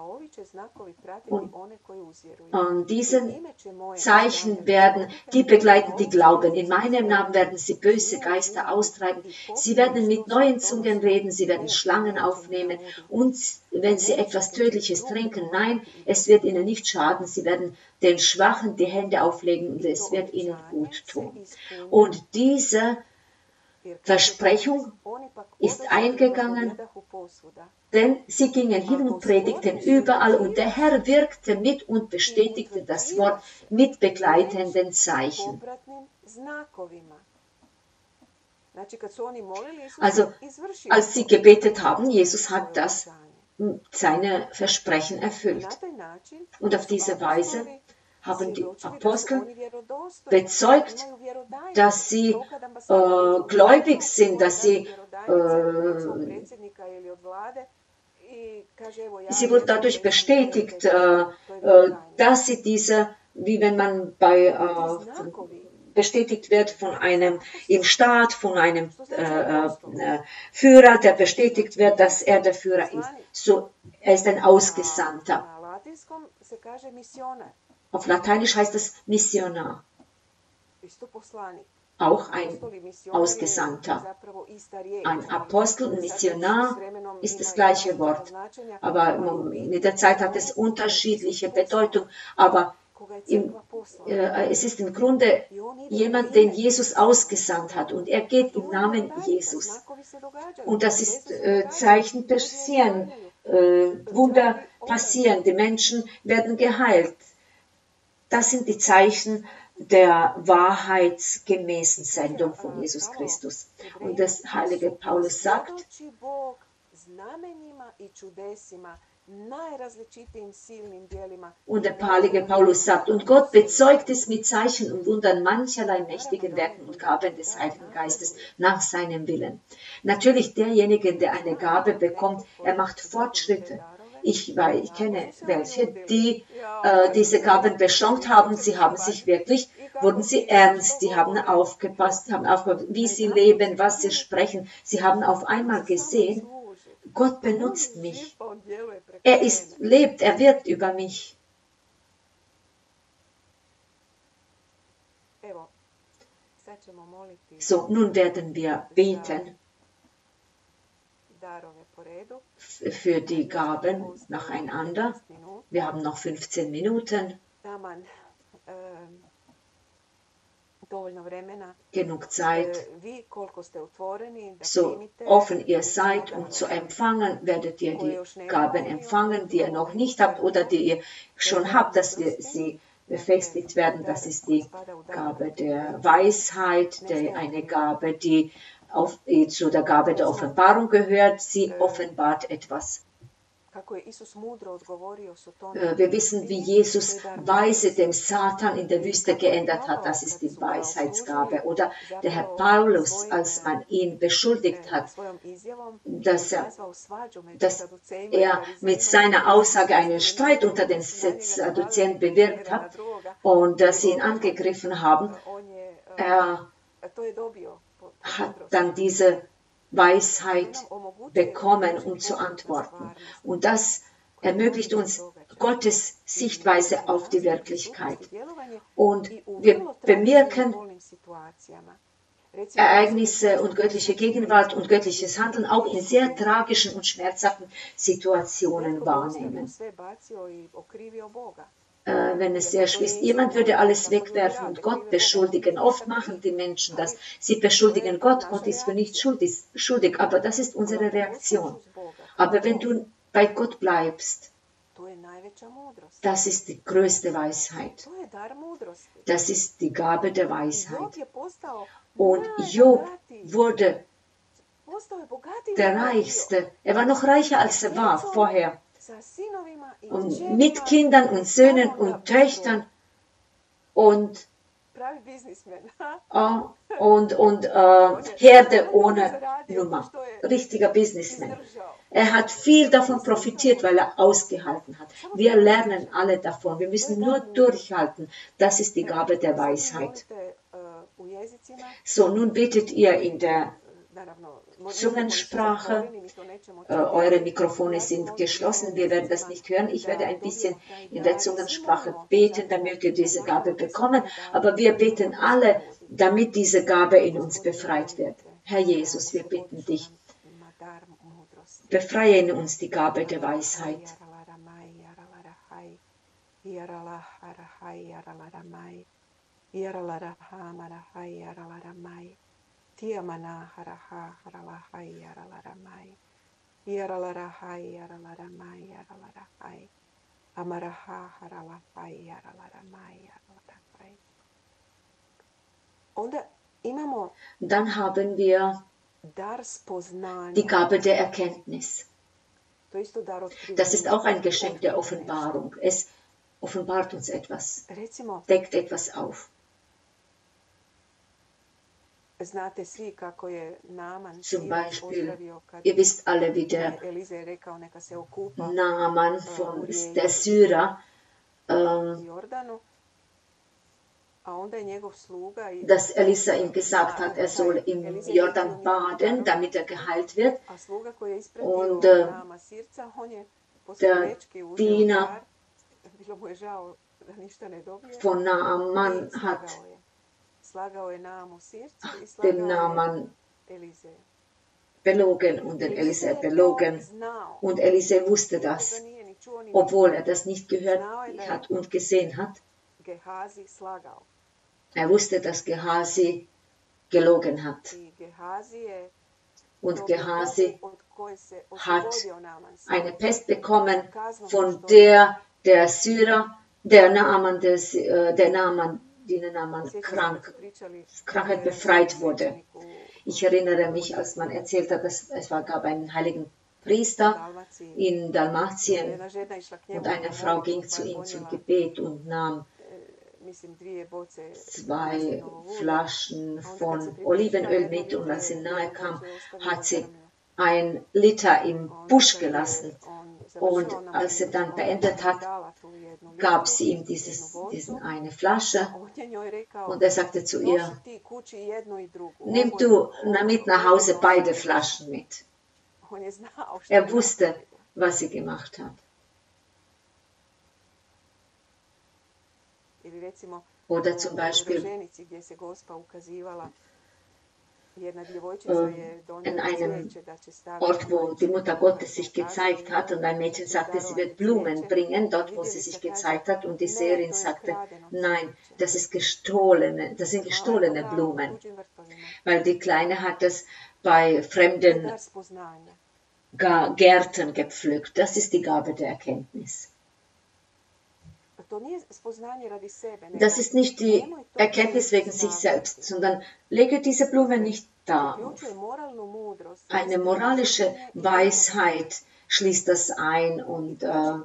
und diesen Zeichen werden die begleiten, die glauben. In meinem Namen werden sie böse Geister austreiben. Sie werden mit neuen Zungen reden, sie werden Schlangen aufnehmen und wenn sie etwas Tödliches trinken, nein, es wird ihnen nicht schaden. Sie werden den Schwachen die Hände auflegen und es wird ihnen gut tun. Und diese Versprechung ist eingegangen, denn sie gingen hin und predigten überall und der Herr wirkte mit und bestätigte das Wort mit begleitenden Zeichen. Also, als sie gebetet haben, Jesus hat seine Versprechen erfüllt. Und auf diese Weise haben die Apostel bezeugt, dass sie gläubig sind, dass sie wurden dadurch bestätigt, dass sie diese, wie wenn man bestätigt wird von einem im Staat, von einem Führer, der bestätigt wird, dass er der Führer ist. So, er ist ein Ausgesandter. Auf Lateinisch heißt es Missionar. Auch ein Ausgesandter. Ein Apostel und Missionar ist das gleiche Wort. Aber mit der Zeit hat es unterschiedliche Bedeutung. Aber es ist im Grunde jemand, den Jesus ausgesandt hat. Und er geht im Namen Jesus. Und das ist Zeichen passieren. Wunder passieren. Die Menschen werden geheilt. Das sind die Zeichen der wahrheitsgemäßen Sendung von Jesus Christus. Und das heilige Paulus sagt, und der heilige Paulus sagt, und Gott bezeugt es mit Zeichen und Wundern mancherlei mächtigen Werken und Gaben des Heiligen Geistes nach seinem Willen. Natürlich derjenige, der eine Gabe bekommt, er macht Fortschritte. Ich kenne welche, die diese Gaben beschenkt haben. Sie haben sich wirklich, wurden sie ernst, die haben aufgepasst, wie sie leben, was sie sprechen. Sie haben auf einmal gesehen, Gott benutzt mich. Er lebt, er wirkt über mich. So, nun werden wir beten für die Gaben nacheinander. Wir haben noch 15 Minuten. Genug Zeit. So offen ihr seid, um zu empfangen, werdet ihr die Gaben empfangen, die ihr noch nicht habt oder die ihr schon habt, dass sie befestigt werden. Das ist die Gabe der Weisheit, eine Gabe, die zu der Gabe der Offenbarung gehört. Sie offenbart etwas. Wir wissen, wie Jesus weise dem Satan in der Wüste geändert hat. Das ist die Weisheitsgabe. Oder der Herr Paulus, als man ihn beschuldigt hat, dass er mit seiner Aussage einen Streit unter den Sadduzäern bewirkt hat und dass sie ihn angegriffen haben. Er hat dann diese Weisheit bekommen, um zu antworten. Und das ermöglicht uns Gottes Sichtweise auf die Wirklichkeit. Und wir bemerken Ereignisse und göttliche Gegenwart und göttliches Handeln auch in sehr tragischen und schmerzhaften Situationen wahrnehmen. Wenn es sehr schwer ist, jemand würde alles wegwerfen und Gott beschuldigen. Oft machen die Menschen das. Sie beschuldigen Gott, Gott ist für nichts schuldig, aber das ist unsere Reaktion. Aber wenn du bei Gott bleibst, das ist die größte Weisheit. Das ist die Gabe der Weisheit. Und Job wurde der Reichste. Er war noch reicher, als er war vorher. Und mit Kindern und Söhnen und Töchtern. Und Herde ohne Nummer. Richtiger Businessman. Er hat viel davon profitiert, weil er ausgehalten hat. Wir lernen alle davon. Wir müssen nur durchhalten. Das ist die Gabe der Weisheit. So, nun betet ihr in der Zungensprache. Eure Mikrofone sind geschlossen, wir werden das nicht hören. Ich werde ein bisschen in der Zungensprache beten, damit wir diese Gabe bekommen. Aber wir beten alle, damit diese Gabe in uns befreit wird. Herr Jesus, wir bitten dich, befreie in uns die Gabe der Weisheit. Tiamana haraha haralahai yaralaramai. Yaralarai yaralaramai yaralarai. Amaraha haralahai yaralaramai yaralarai. Dann haben wir die Gabe der Erkenntnis. Das ist auch ein Geschenk der Offenbarung. Es offenbart uns etwas, deckt etwas auf. Zum Beispiel, ihr wisst alle, wie der Naaman von der Syrer, dass Elisa ihm gesagt hat, er soll im Jordan baden, damit er geheilt wird. Und der Diener von Naaman hat den Naaman belogen und den Elisa belogen. Und Elisa wusste das, obwohl er das nicht gehört hat und gesehen hat. Er wusste, dass Gehasi gelogen hat. Und Gehasi hat eine Pest bekommen, von der der Syrer, der Naaman Krankheit befreit wurde. Ich erinnere mich, als man erzählt hat, dass gab einen heiligen Priester in Dalmatien und eine Frau ging zu ihm zum Gebet und nahm 2 Flaschen von Olivenöl mit und als sie nahe kam, hat sie 1 Liter im Busch gelassen. Und als sie dann beendet hat, gab sie ihm diesen eine Flasche und er sagte zu ihr, nimm du mit nach Hause beide Flaschen mit. Er wusste, was sie gemacht hat. Oder zum Beispiel in einem Ort, wo die Mutter Gottes sich gezeigt hat und ein Mädchen sagte, sie wird Blumen bringen, dort wo sie sich gezeigt hat und die Seherin sagte, nein, das sind gestohlene Blumen, weil die Kleine hat das bei fremden Gärten gepflückt. Das ist die Gabe der Erkenntnis. Das ist nicht die Erkenntnis wegen sich selbst, sondern lege diese Blume nicht da auf. Eine moralische Weisheit schließt das ein und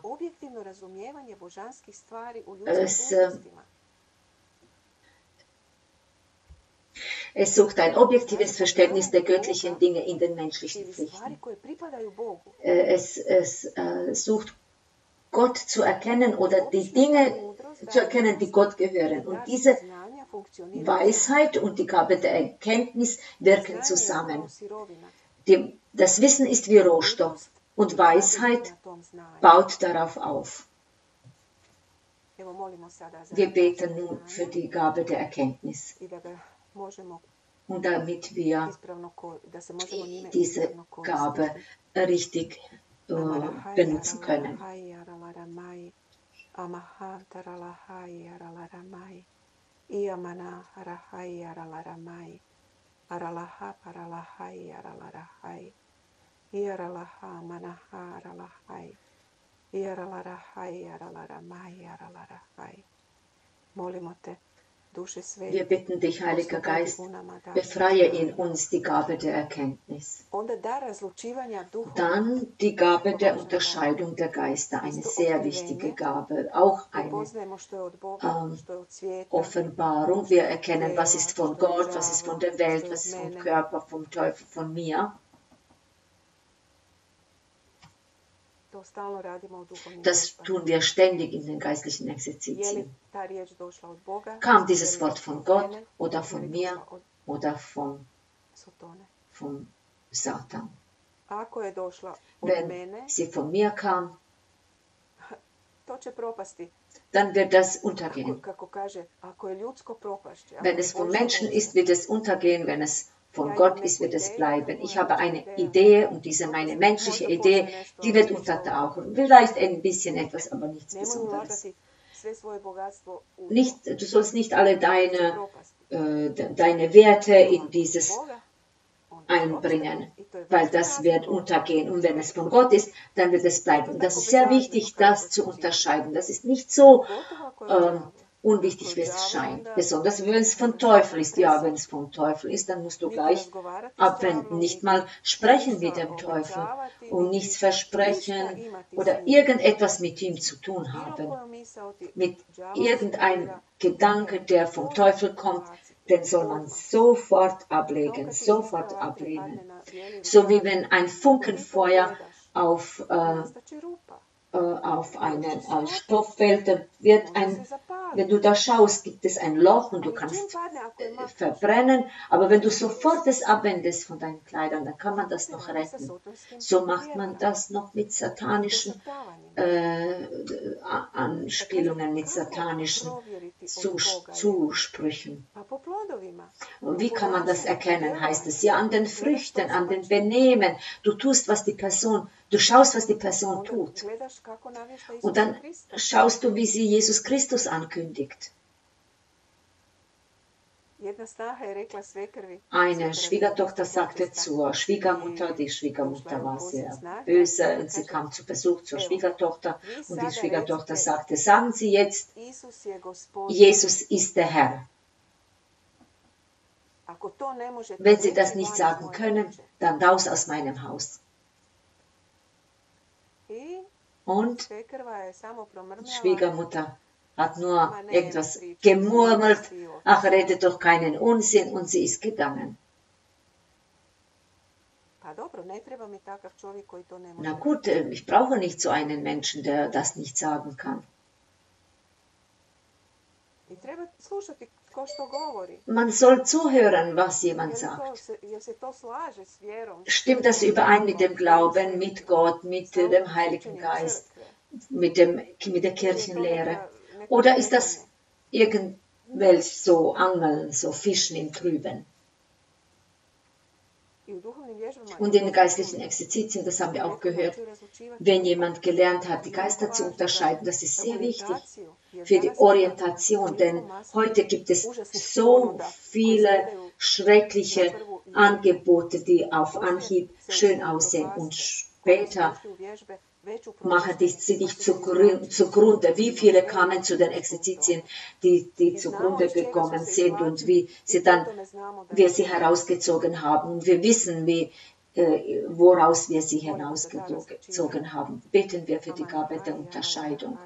es sucht ein objektives Verständnis der göttlichen Dinge in den menschlichen Pflichten. Es sucht Gott zu erkennen oder die Dinge zu erkennen, die Gott gehören. Und diese Weisheit und die Gabe der Erkenntnis wirken zusammen. Das Wissen ist wie Rohstoff und Weisheit baut darauf auf. Wir beten nun für die Gabe der Erkenntnis. Und damit wir diese Gabe richtig benutzen können. Wir bitten dich, Heiliger Geist, befreie in uns die Gabe der Erkenntnis. Dann die Gabe der Unterscheidung der Geister, eine sehr wichtige Gabe, auch eine Offenbarung. Wir erkennen, was ist von Gott, was ist von der Welt, was ist vom Körper, vom Teufel, von mir. Das tun wir ständig in den geistlichen Exerzitien. Kam dieses Wort von Gott oder von mir oder vom Satan? Wenn sie von mir kam, dann wird das untergehen. Wenn es von Menschen ist, wird es untergehen. Wenn es von Gott ist, wird es bleiben. Ich habe eine Idee und diese meine menschliche Idee, die wird untertauchen. Vielleicht ein bisschen etwas, aber nichts Besonderes. Du sollst nicht alle deine Werte in dieses einbringen, weil das wird untergehen. Und wenn es von Gott ist, dann wird es bleiben. Das ist sehr wichtig, das zu unterscheiden. Das ist nicht so unwichtig, wie es scheint. Besonders wenn es vom Teufel ist. Ja, wenn es vom Teufel ist, dann musst du gleich abwenden. Nicht mal sprechen mit dem Teufel und nichts versprechen oder irgendetwas mit ihm zu tun haben. Mit irgendeinem Gedanke, der vom Teufel kommt, den soll man sofort ablegen, sofort ablehnen. So wie wenn ein Funkenfeuer auf einen Stoff fällt, dann wenn du da schaust, gibt es ein Loch und du kannst verbrennen, aber wenn du sofort es abwendest von deinen Kleidern, dann kann man das noch retten. So macht man das noch mit satanischen Anspielungen, mit satanischen Zusprüchen. Und wie kann man das erkennen, heißt es? Ja, an den Früchten, an den Benehmen. Du schaust, was die Person tut. Und dann schaust du, wie sie Jesus Christus ankündigt. Eine Schwiegertochter sagte zur Schwiegermutter, die Schwiegermutter war sehr böse und sie kam zu Besuch zur Schwiegertochter und die Schwiegertochter sagte, sagen Sie jetzt, Jesus ist der Herr. Wenn Sie das nicht sagen können, dann raus aus meinem Haus. Und die Schwiegermutter hat nur etwas gemurmelt, ach, redet doch keinen Unsinn, und sie ist gegangen. Na gut, ich brauche nicht so einen Menschen, der das nicht sagen kann. Man soll zuhören, was jemand sagt. Stimmt das überein mit dem Glauben, mit Gott, mit dem Heiligen Geist, mit der Kirchenlehre? Oder ist das irgendwelch so Angeln, so Fischen im Trüben? Und in den geistlichen Exerzitien, das haben wir auch gehört, wenn jemand gelernt hat, die Geister zu unterscheiden, das ist sehr wichtig für die Orientation, denn heute gibt es so viele schreckliche Angebote, die auf Anhieb schön aussehen und später machen sie dich zugrunde. Wie viele kamen zu den Exerzitien, die zugrunde gekommen sind und wie wir sie herausgezogen haben. Und wir wissen, woraus wir sie herausgezogen haben. Beten wir für die Gabe der Unterscheidung.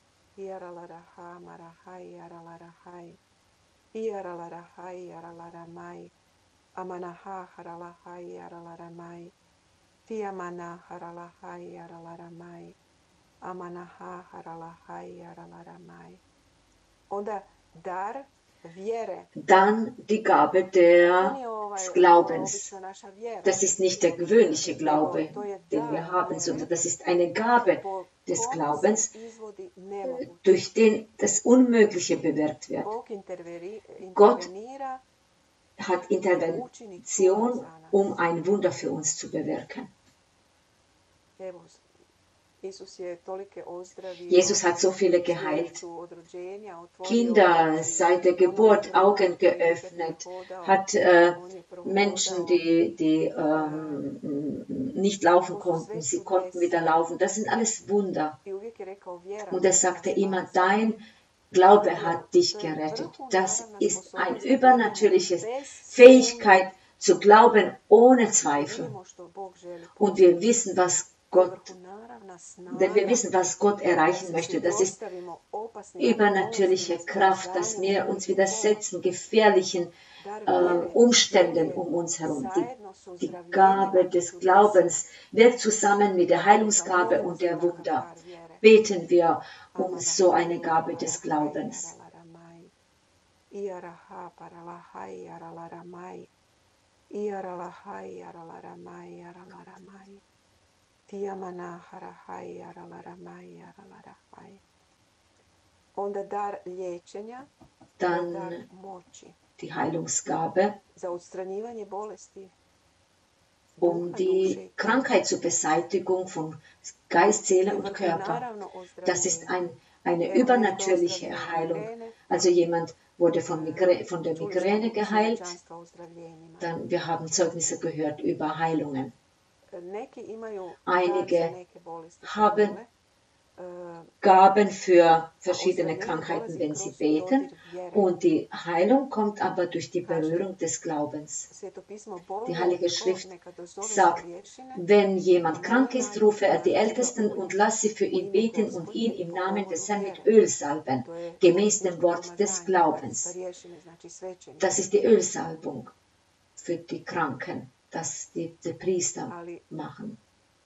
Tiamana haralahai aralaramai. Amanaha haralahai aralaramai. Oder dar viere. Dann die Gabe des Glaubens. Das ist nicht der gewöhnliche Glaube, den wir haben, sondern das ist eine Gabe des Glaubens, durch den das Unmögliche bewirkt wird. Gott hat Intervention, um ein Wunder für uns zu bewirken. Jesus hat so viele geheilt, Kinder seit der Geburt Augen geöffnet, hat Menschen, die nicht laufen konnten, sie konnten wieder laufen. Das sind alles Wunder. Und er sagte immer, dein Glaube hat dich gerettet. Das ist eine übernatürliche Fähigkeit zu glauben ohne Zweifel. Und wir wissen, wenn wir wissen, was Gott erreichen möchte, das ist übernatürliche Kraft, dass wir uns widersetzen gefährlichen Umständen um uns herum. Die Gabe des Glaubens wird zusammen mit der Heilungsgabe und der Wunder. Beten wir um so eine Gabe des Glaubens. Dann die Heilungsgabe, um die Krankheit zur Beseitigung von Geist, Seele und Körper. Das ist eine übernatürliche Heilung. Also jemand wurde von der Migräne geheilt. Dann, wir haben Zeugnisse gehört über Heilungen. Einige haben Gaben für verschiedene Krankheiten, wenn sie beten. Und die Heilung kommt aber durch die Berührung des Glaubens. Die Heilige Schrift sagt, wenn jemand krank ist, rufe er die Ältesten und lass sie für ihn beten und ihn im Namen des Herrn mit Öl salben, gemäß dem Wort des Glaubens. Das ist die Ölsalbung für die Kranken, das die Priester machen.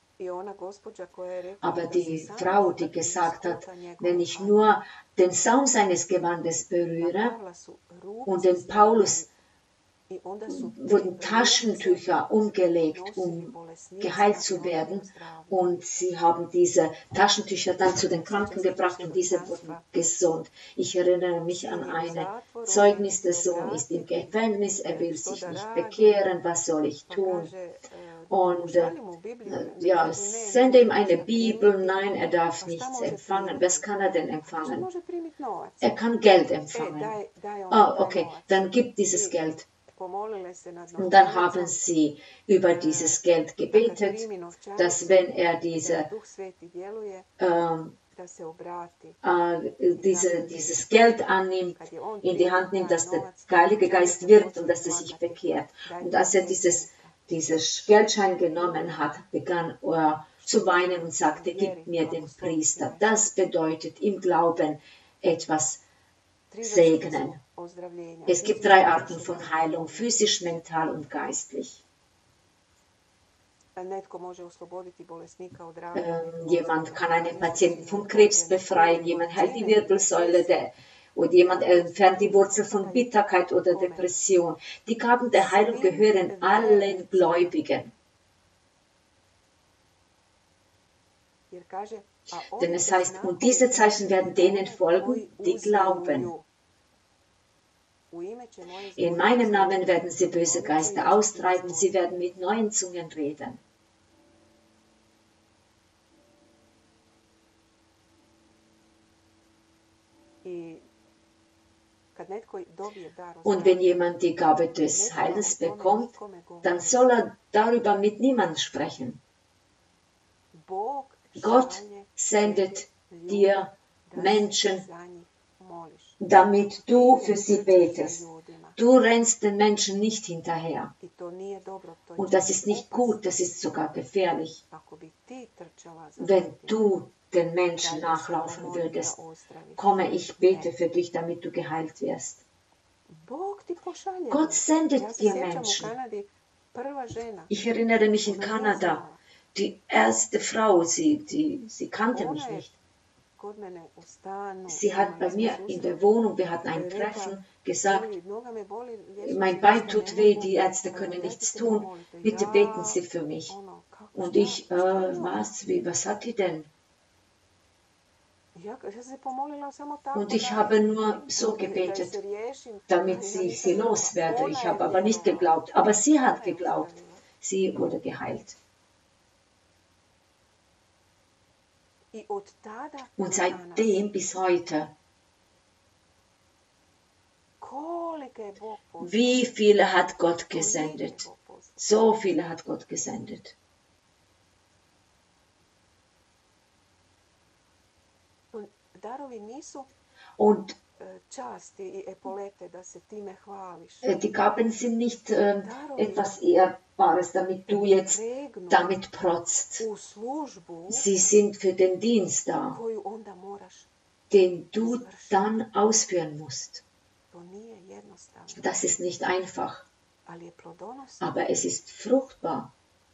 Aber die Frau, die gesagt hat, wenn ich nur den Saum seines Gewandes berühre, und den Paulus wurden Taschentücher umgelegt, um geheilt zu werden, und sie haben diese Taschentücher dann zu den Kranken gebracht und diese wurden gesund. Ich erinnere mich an ein Zeugnis, der Sohn ist im Gefängnis, er will sich nicht bekehren, was soll ich tun? Und ja, sende ihm eine Bibel, nein, er darf nichts empfangen. Was kann er denn empfangen? Er kann Geld empfangen. Okay, dann gibt dieses Geld. Und dann haben sie über dieses Geld gebetet, dass wenn er dieses Geld annimmt, in die Hand nimmt, dass der Heilige Geist wirkt und dass er sich bekehrt. Und als er dieses Geldschein genommen hat, begann er zu weinen und sagte, gib mir den Priester. Das bedeutet im Glauben etwas segnen. Es gibt 3 Arten von Heilung, physisch, mental und geistlich. Jemand kann einen Patienten vom Krebs befreien, jemand heilt die Wirbelsäule, und jemand entfernt die Wurzel von Bitterkeit oder Depression. Die Gaben der Heilung gehören allen Gläubigen. Denn es heißt, und diese Zeichen werden denen folgen, die glauben. In meinem Namen werden sie böse Geister austreiben, sie werden mit neuen Zungen reden. Und wenn jemand die Gabe des Heilens bekommt, dann soll er darüber mit niemandem sprechen. Gott sendet dir Menschen, damit du für sie betest. Du rennst den Menschen nicht hinterher. Und das ist nicht gut, das ist sogar gefährlich. Wenn du den Menschen nachlaufen würdest, komme, ich bete für dich, damit du geheilt wirst. Gott sendet dir Menschen. Ich erinnere mich in Kanada, die erste Frau, sie kannte mich nicht. Sie hat bei mir in der Wohnung, wir hatten ein Treffen, gesagt, mein Bein tut weh, die Ärzte können nichts tun, bitte beten Sie für mich. Und ich, was hat die denn? Und ich habe nur so gebetet, damit sie loswerde. Ich habe aber nicht geglaubt. Aber sie hat geglaubt. Sie wurde geheilt. Und seitdem bis heute, wie viele hat Gott gesendet? So viele hat Gott gesendet. Und časti i epolete da se time hvališ. die Gaben sind nicht etwas Ehrbares, damit du jetzt damit protzt. U službu Sie sind für den Dienst da, koju onda moraš. den du dann ausführen musst. To nije jednostavno, Das ist nicht einfach, ali je plodonosno. aber es ist fruchtbar.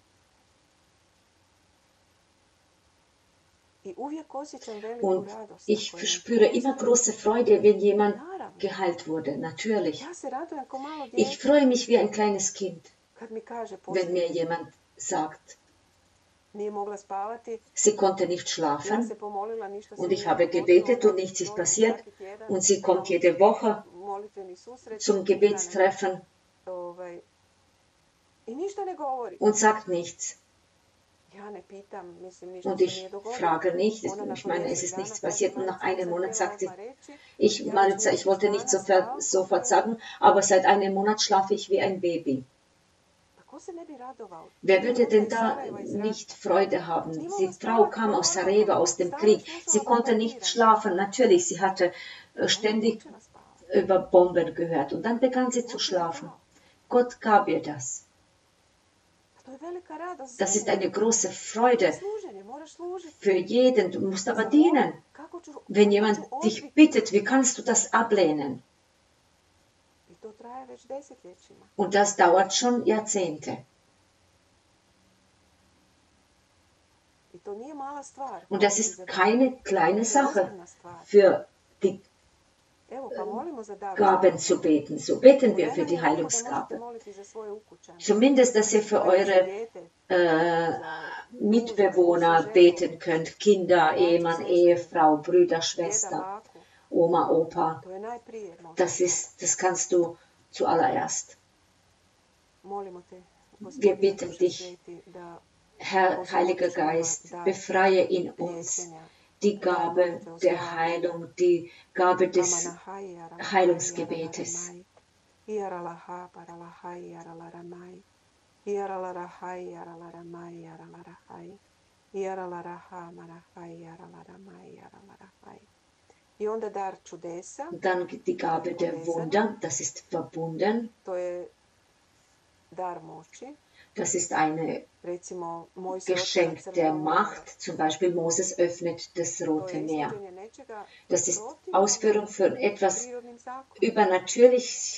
I uvijek osjećam veliku Und radost. ich ako imam verspüre immer große Freude, wenn jemand Naravno. geheilt wurde, natürlich. Ja se radujem ko malo Ich dijete freue mich wie ein kleines Kind, kad mi kaže wenn mir poslije jemand sagt, nije mogla spavati, sie konnte nicht ja schlafen se pomolila, ništa se und ich nije habe dogodilo, gebetet und onda nichts ist dolazi passiert svaki tjedan und sie kommt na jede Woche molitveni susret, zum Gebetstreffen i ništa ne govori. und sagt nichts. Ja ne pitam, mislim ništa Und se ich nije dogodilo. frage nicht, Ona ich nakon meine, es 10 ist dana nichts kaže, passiert und nach Marica, einem sad Monat treba sagt sie, odmah reći, ich, ja već Maritza, ich mjesec wollte dana nicht spavam sofort ko sagen, aber seit einem Monat schlafe ich wie ein Baby. Pa ko se ne bi radovao? Wer Ili würde možda denn iz da Sarajeva izrasti. nicht Freude haben? Nije Die mogla Frau spavati kam ko aus normalno. Sarajevo, aus dem Stalno Krieg. je slušala Sie konnte nicht bombardiranje. schlafen. Natürlich, sie hatte ständig Počela spavati. über Bomben gehört. Und dann begann sie zu Bog je schlafen. dao. Gott gab ihr das. To je velika radost Das za ist mene. eine große Freude Služenje, moraš služiti. für jeden. Du musst aber Zamoli, dienen. Wenn jemand dich bittet, wie kannst du das ablehnen? I to traje već desetljećima. Und das dauert schon Jahrzehnte. I to nije mala stvar. Und das ist keine kleine Sache Ozbiljna stvar. für die Evo, pa molimo za dar. Gaben zu beten. So beten wir für die Heilungsgabe. Zumindest, dass ihr für eure Mitbewohner beten könnt, Kinder, Ehemann, Ehefrau, Brüder, Schwester, Oma, Opa. To je najprije možda. Das kannst du zuallererst. Molimo te, Wir bitten Duše dich, Sveti, da Herr, Heiliger Geist, befreie in uns liječenja, die Gabe der Heilung, die Gabe des Amanahai, Aralahai, Heilungsgebetes. Aralaramai, Iaralaha, Paralahai, Aralaramai, Iaralarahai, Aralaramai, Aralarahai, Iaralaraha, Marahai, Aralaramai, Aralarahai. I onda dar čudesa, Dann die Gabe der Wunder, das ist verbunden, to je dar moći. das ist eine Recimo, moj se otvara Geschenk der crveno more. Macht. Zum Beispiel Moses öffnet das To Rote je Meer. izvođenje nečega Das ist protivno Ausführung für etwas prirodnim zakonima. übernatürlich,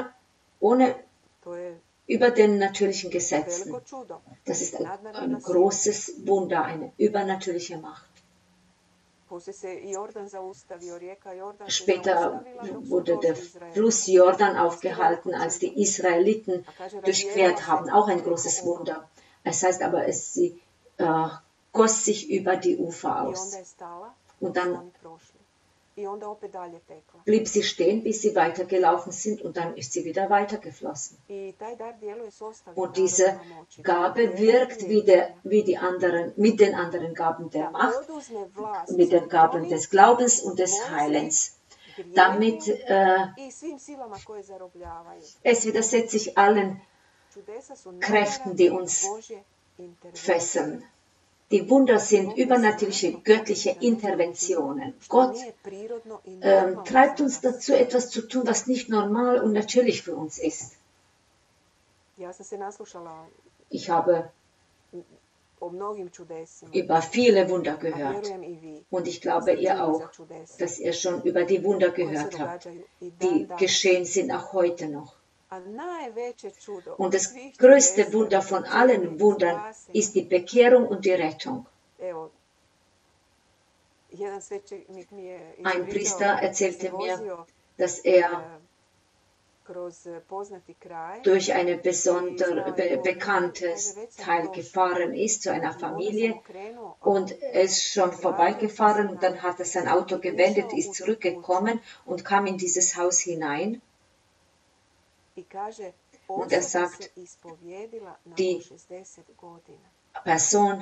To je über den natürlichen Gesetzen. veliko čudo. Das ist ein großes Wunder, eine übernatürliche Macht. Poslije se Jordan zaustavio, rijeka Jordan se Später zaustavila dok su wurde der došli Izrael. Fluss Jordan aufgehalten, als die Israeliten durchquert haben. Auch ein großes Wunder. Es heißt aber, sie goss sich über die Ufer I aus. onda je stala, Und su dann oni prošli. I onda opet dalje tekla. blieb sie stehen, bis sie weitergelaufen sind und dann ist sie wieder weitergeflossen. I taj dar djeluje s ostalim Und diese narodima moći. Gabe wirkt wie die anderen, mit den anderen Gaben der Da Macht, oduzme vlast mit den Gaben Satanovim, des Glaubens und des Heilens. grijehu Damit i svim silama koje zarobljavaju. es widersetzt sich allen Čudesa su Kräften, die uns Božje intervencije. fesseln. Die Wunder sind übernatürliche, göttliche Interventionen. Što Gott nije prirodno i normalno treibt za uns nas. dazu, etwas zu tun, was nicht normal und natürlich für uns ist. Ja sam se naslušala Ich habe o mnogim čudesima. über viele Wunder A gehört. vjerujem i vi. Und ich glaube, ihr auch, dass ihr schon über die Wunder koje se gehört habt, događaju i die dan danas. geschehen sind auch heute noch. A najveće čudo Und od das svih größte čudesa Wunder von je allen čudo Wundern spasenja. ist die Bekehrung und die Rettung. Evo, jedan svećenik mi je Ein Priester ispričao erzählte se mir, vozio dass er kroz poznati kraj durch ein bekanntes Teil gefahren ist, zu einer Familie, und er ist schon vorbeigefahren und dann hat er sein Auto gewendet, ist zurückgekommen und kam in dieses Haus hinein. i kaže, Und er osoba sagt, se ispovjedila nakon die 60 godina. Person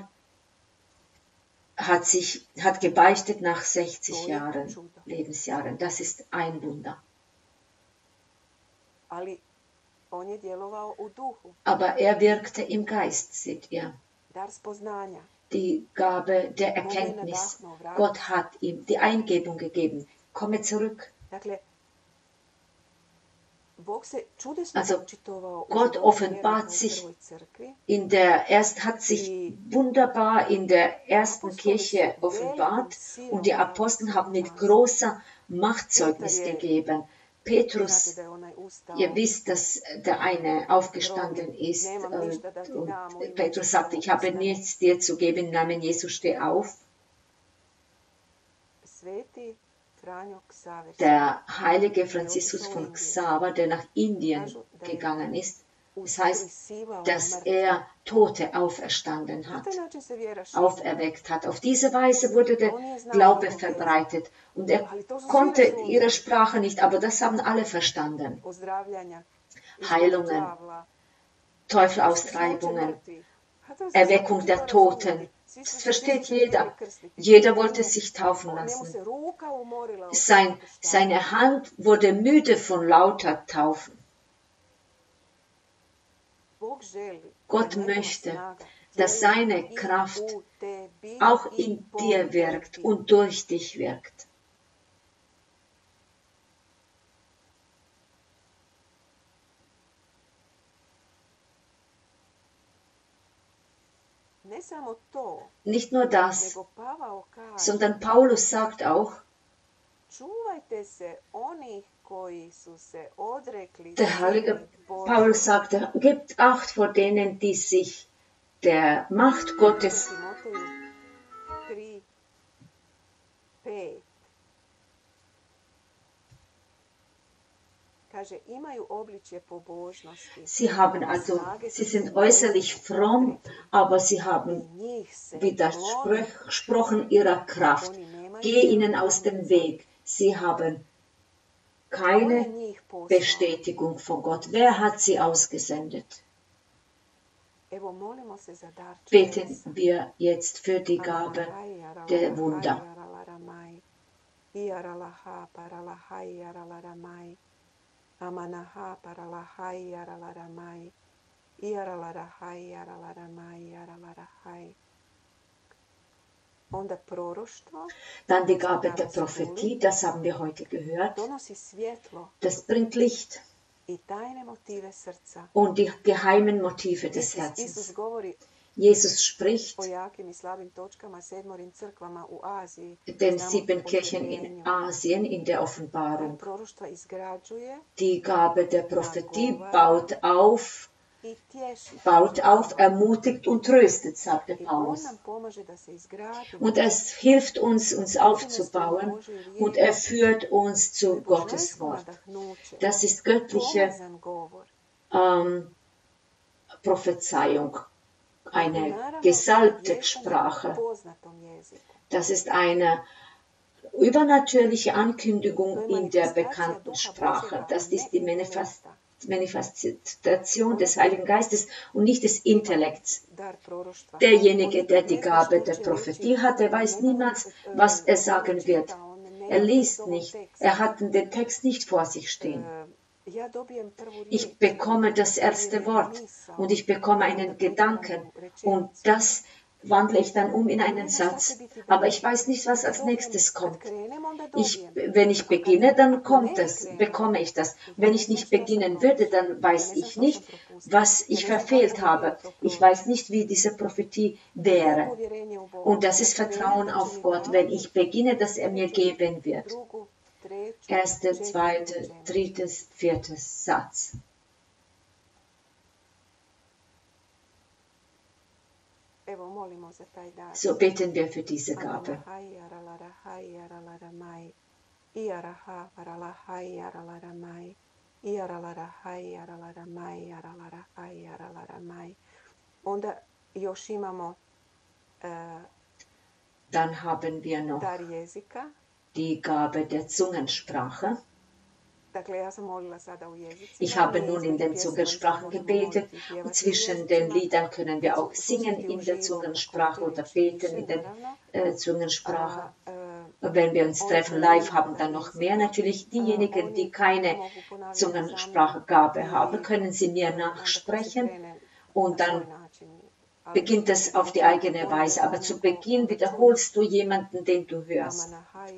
hat gebeichtet nach 60 Jahren, Lebensjahren. Das ist ein Wunder. Ali on je djelovao u duhu, Aber er wirkte im Geist, seht ihr. dar spoznanja. Die Gabe der Erkenntnis. Gott hat ihm die Eingebung gegeben. komme zurück. Also Gott offenbart sich hat sich wunderbar in der ersten Kirche offenbart und die Apostel haben mit großer Macht Zeugnis gegeben. Petrus, ihr wisst, dass der eine aufgestanden ist und Petrus sagte, ich habe nichts dir zu geben, im Namen Jesu steh auf. Der heilige Franziskus von Xaver, der nach Indien gegangen ist, das heißt, dass er Tote auferstanden hat, auferweckt hat. Auf diese Weise wurde der Glaube verbreitet und er konnte ihre Sprache nicht, aber das haben alle verstanden. Heilungen, Teufelaustreibungen, Erweckung der Toten. Das versteht jeder. Jeder wollte sich taufen lassen. Seine Hand wurde müde von lauter Taufen. Gott möchte, dass seine Kraft auch in dir wirkt und durch dich wirkt. Nicht nur das, sondern Paulus sagt auch, der heilige Paulus sagte, gebt Acht vor denen, die sich der Macht Gottes sie sind äußerlich fromm, aber sie haben widersprochen ihrer Kraft. Geh ihnen aus dem Weg. Sie haben keine Bestätigung von Gott. Wer hat sie ausgesendet? Beten wir jetzt für die Gabe der Wunder. Amanaha paralahai aralaramai, iaralarahai aralaramai aralarai. Dann die Gabe der Prophetie, das haben wir heute gehört. Das bringt Licht und die geheimen Motive des Herzens. Jesus spricht den 7 Kirchen in Asien in der Offenbarung. Die Gabe der Prophetie baut auf, ermutigt und tröstet, sagte Paulus. Und es hilft uns, uns aufzubauen und er führt uns zu Gottes Wort. Das ist göttliche Prophezeiung. Eine gesalbte Sprache. Das ist eine übernatürliche Ankündigung in der bekannten Sprache. Das ist die Manifestation des Heiligen Geistes und nicht des Intellekts. Derjenige, der die Gabe der Prophetie hat, der weiß niemals, was er sagen wird. Er liest nicht. Er hat den Text nicht vor sich stehen. Ich bekomme das erste Wort und ich bekomme einen Gedanken und das wandle ich dann um in einen Satz. Aber ich weiß nicht, was als nächstes kommt. Wenn ich beginne, dann bekomme ich das. Wenn ich nicht beginnen würde, dann weiß ich nicht, was ich verfehlt habe. Ich weiß nicht, wie diese Prophetie wäre. Und das ist Vertrauen auf Gott, wenn ich beginne, dass er mir geben wird. 1., 2., 3., 4. Satz. So beten wir für diese Gabe. Dann haben wir noch die Gabe der Zungensprache. Ich habe nun in den Zungensprachen gebetet und zwischen den Liedern können wir auch singen in der Zungensprache oder beten in der Zungensprache. Wenn wir uns treffen live, haben dann noch mehr. Natürlich diejenigen, die keine Zungensprachgabe haben, können sie mir nachsprechen und dann beginnt es auf die eigene Weise, aber zu Beginn wiederholst du jemanden, den du hörst.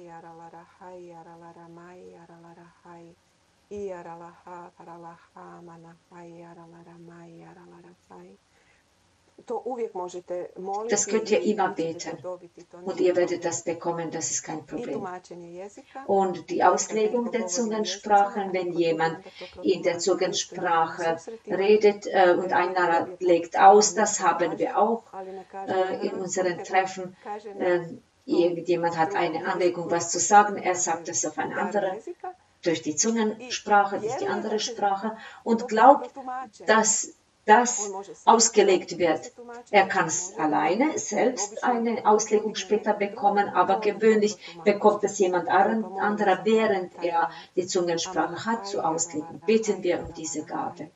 Das könnt ihr immer beten und ihr werdet das bekommen, das ist kein Problem. Und die Auslegung der Zungensprachen, wenn jemand in der Zungensprache redet und einer legt aus, das haben wir auch in unseren Treffen. Irgendjemand hat eine Anregung, was zu sagen, er sagt es auf eine andere, durch die Zungensprache, durch die andere Sprache und glaubt, dass das ausgelegt wird. Er kann es alleine selbst eine Auslegung später bekommen, aber gewöhnlich bekommt es jemand anderer, während er die Zungensprache hat, zu auslegen. Beten wir um diese Gabe.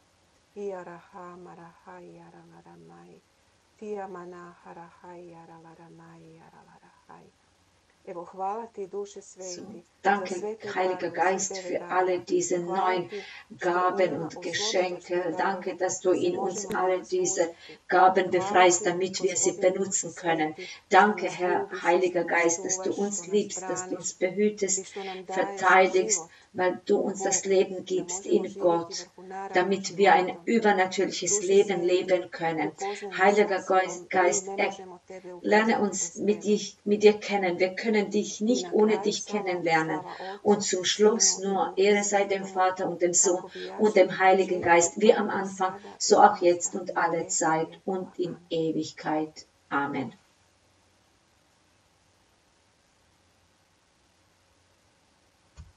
So, danke, Heiliger Geist, für alle diese neuen Gaben und Geschenke. Danke, dass du in uns alle diese Gaben befreist, damit wir sie benutzen können. Danke, Herr, Heiliger Geist, dass du uns liebst, dass du uns behütest, verteidigst, weil du uns das Leben gibst in Gott, damit wir ein übernatürliches Leben leben können. Heiliger Geist, lerne uns mit dir kennen. Wir können dich nicht ohne dich kennenlernen. Und zum Schluss nur Ehre sei dem Vater und dem Sohn und dem Heiligen Geist, wie am Anfang, so auch jetzt und alle Zeit und in Ewigkeit. Amen.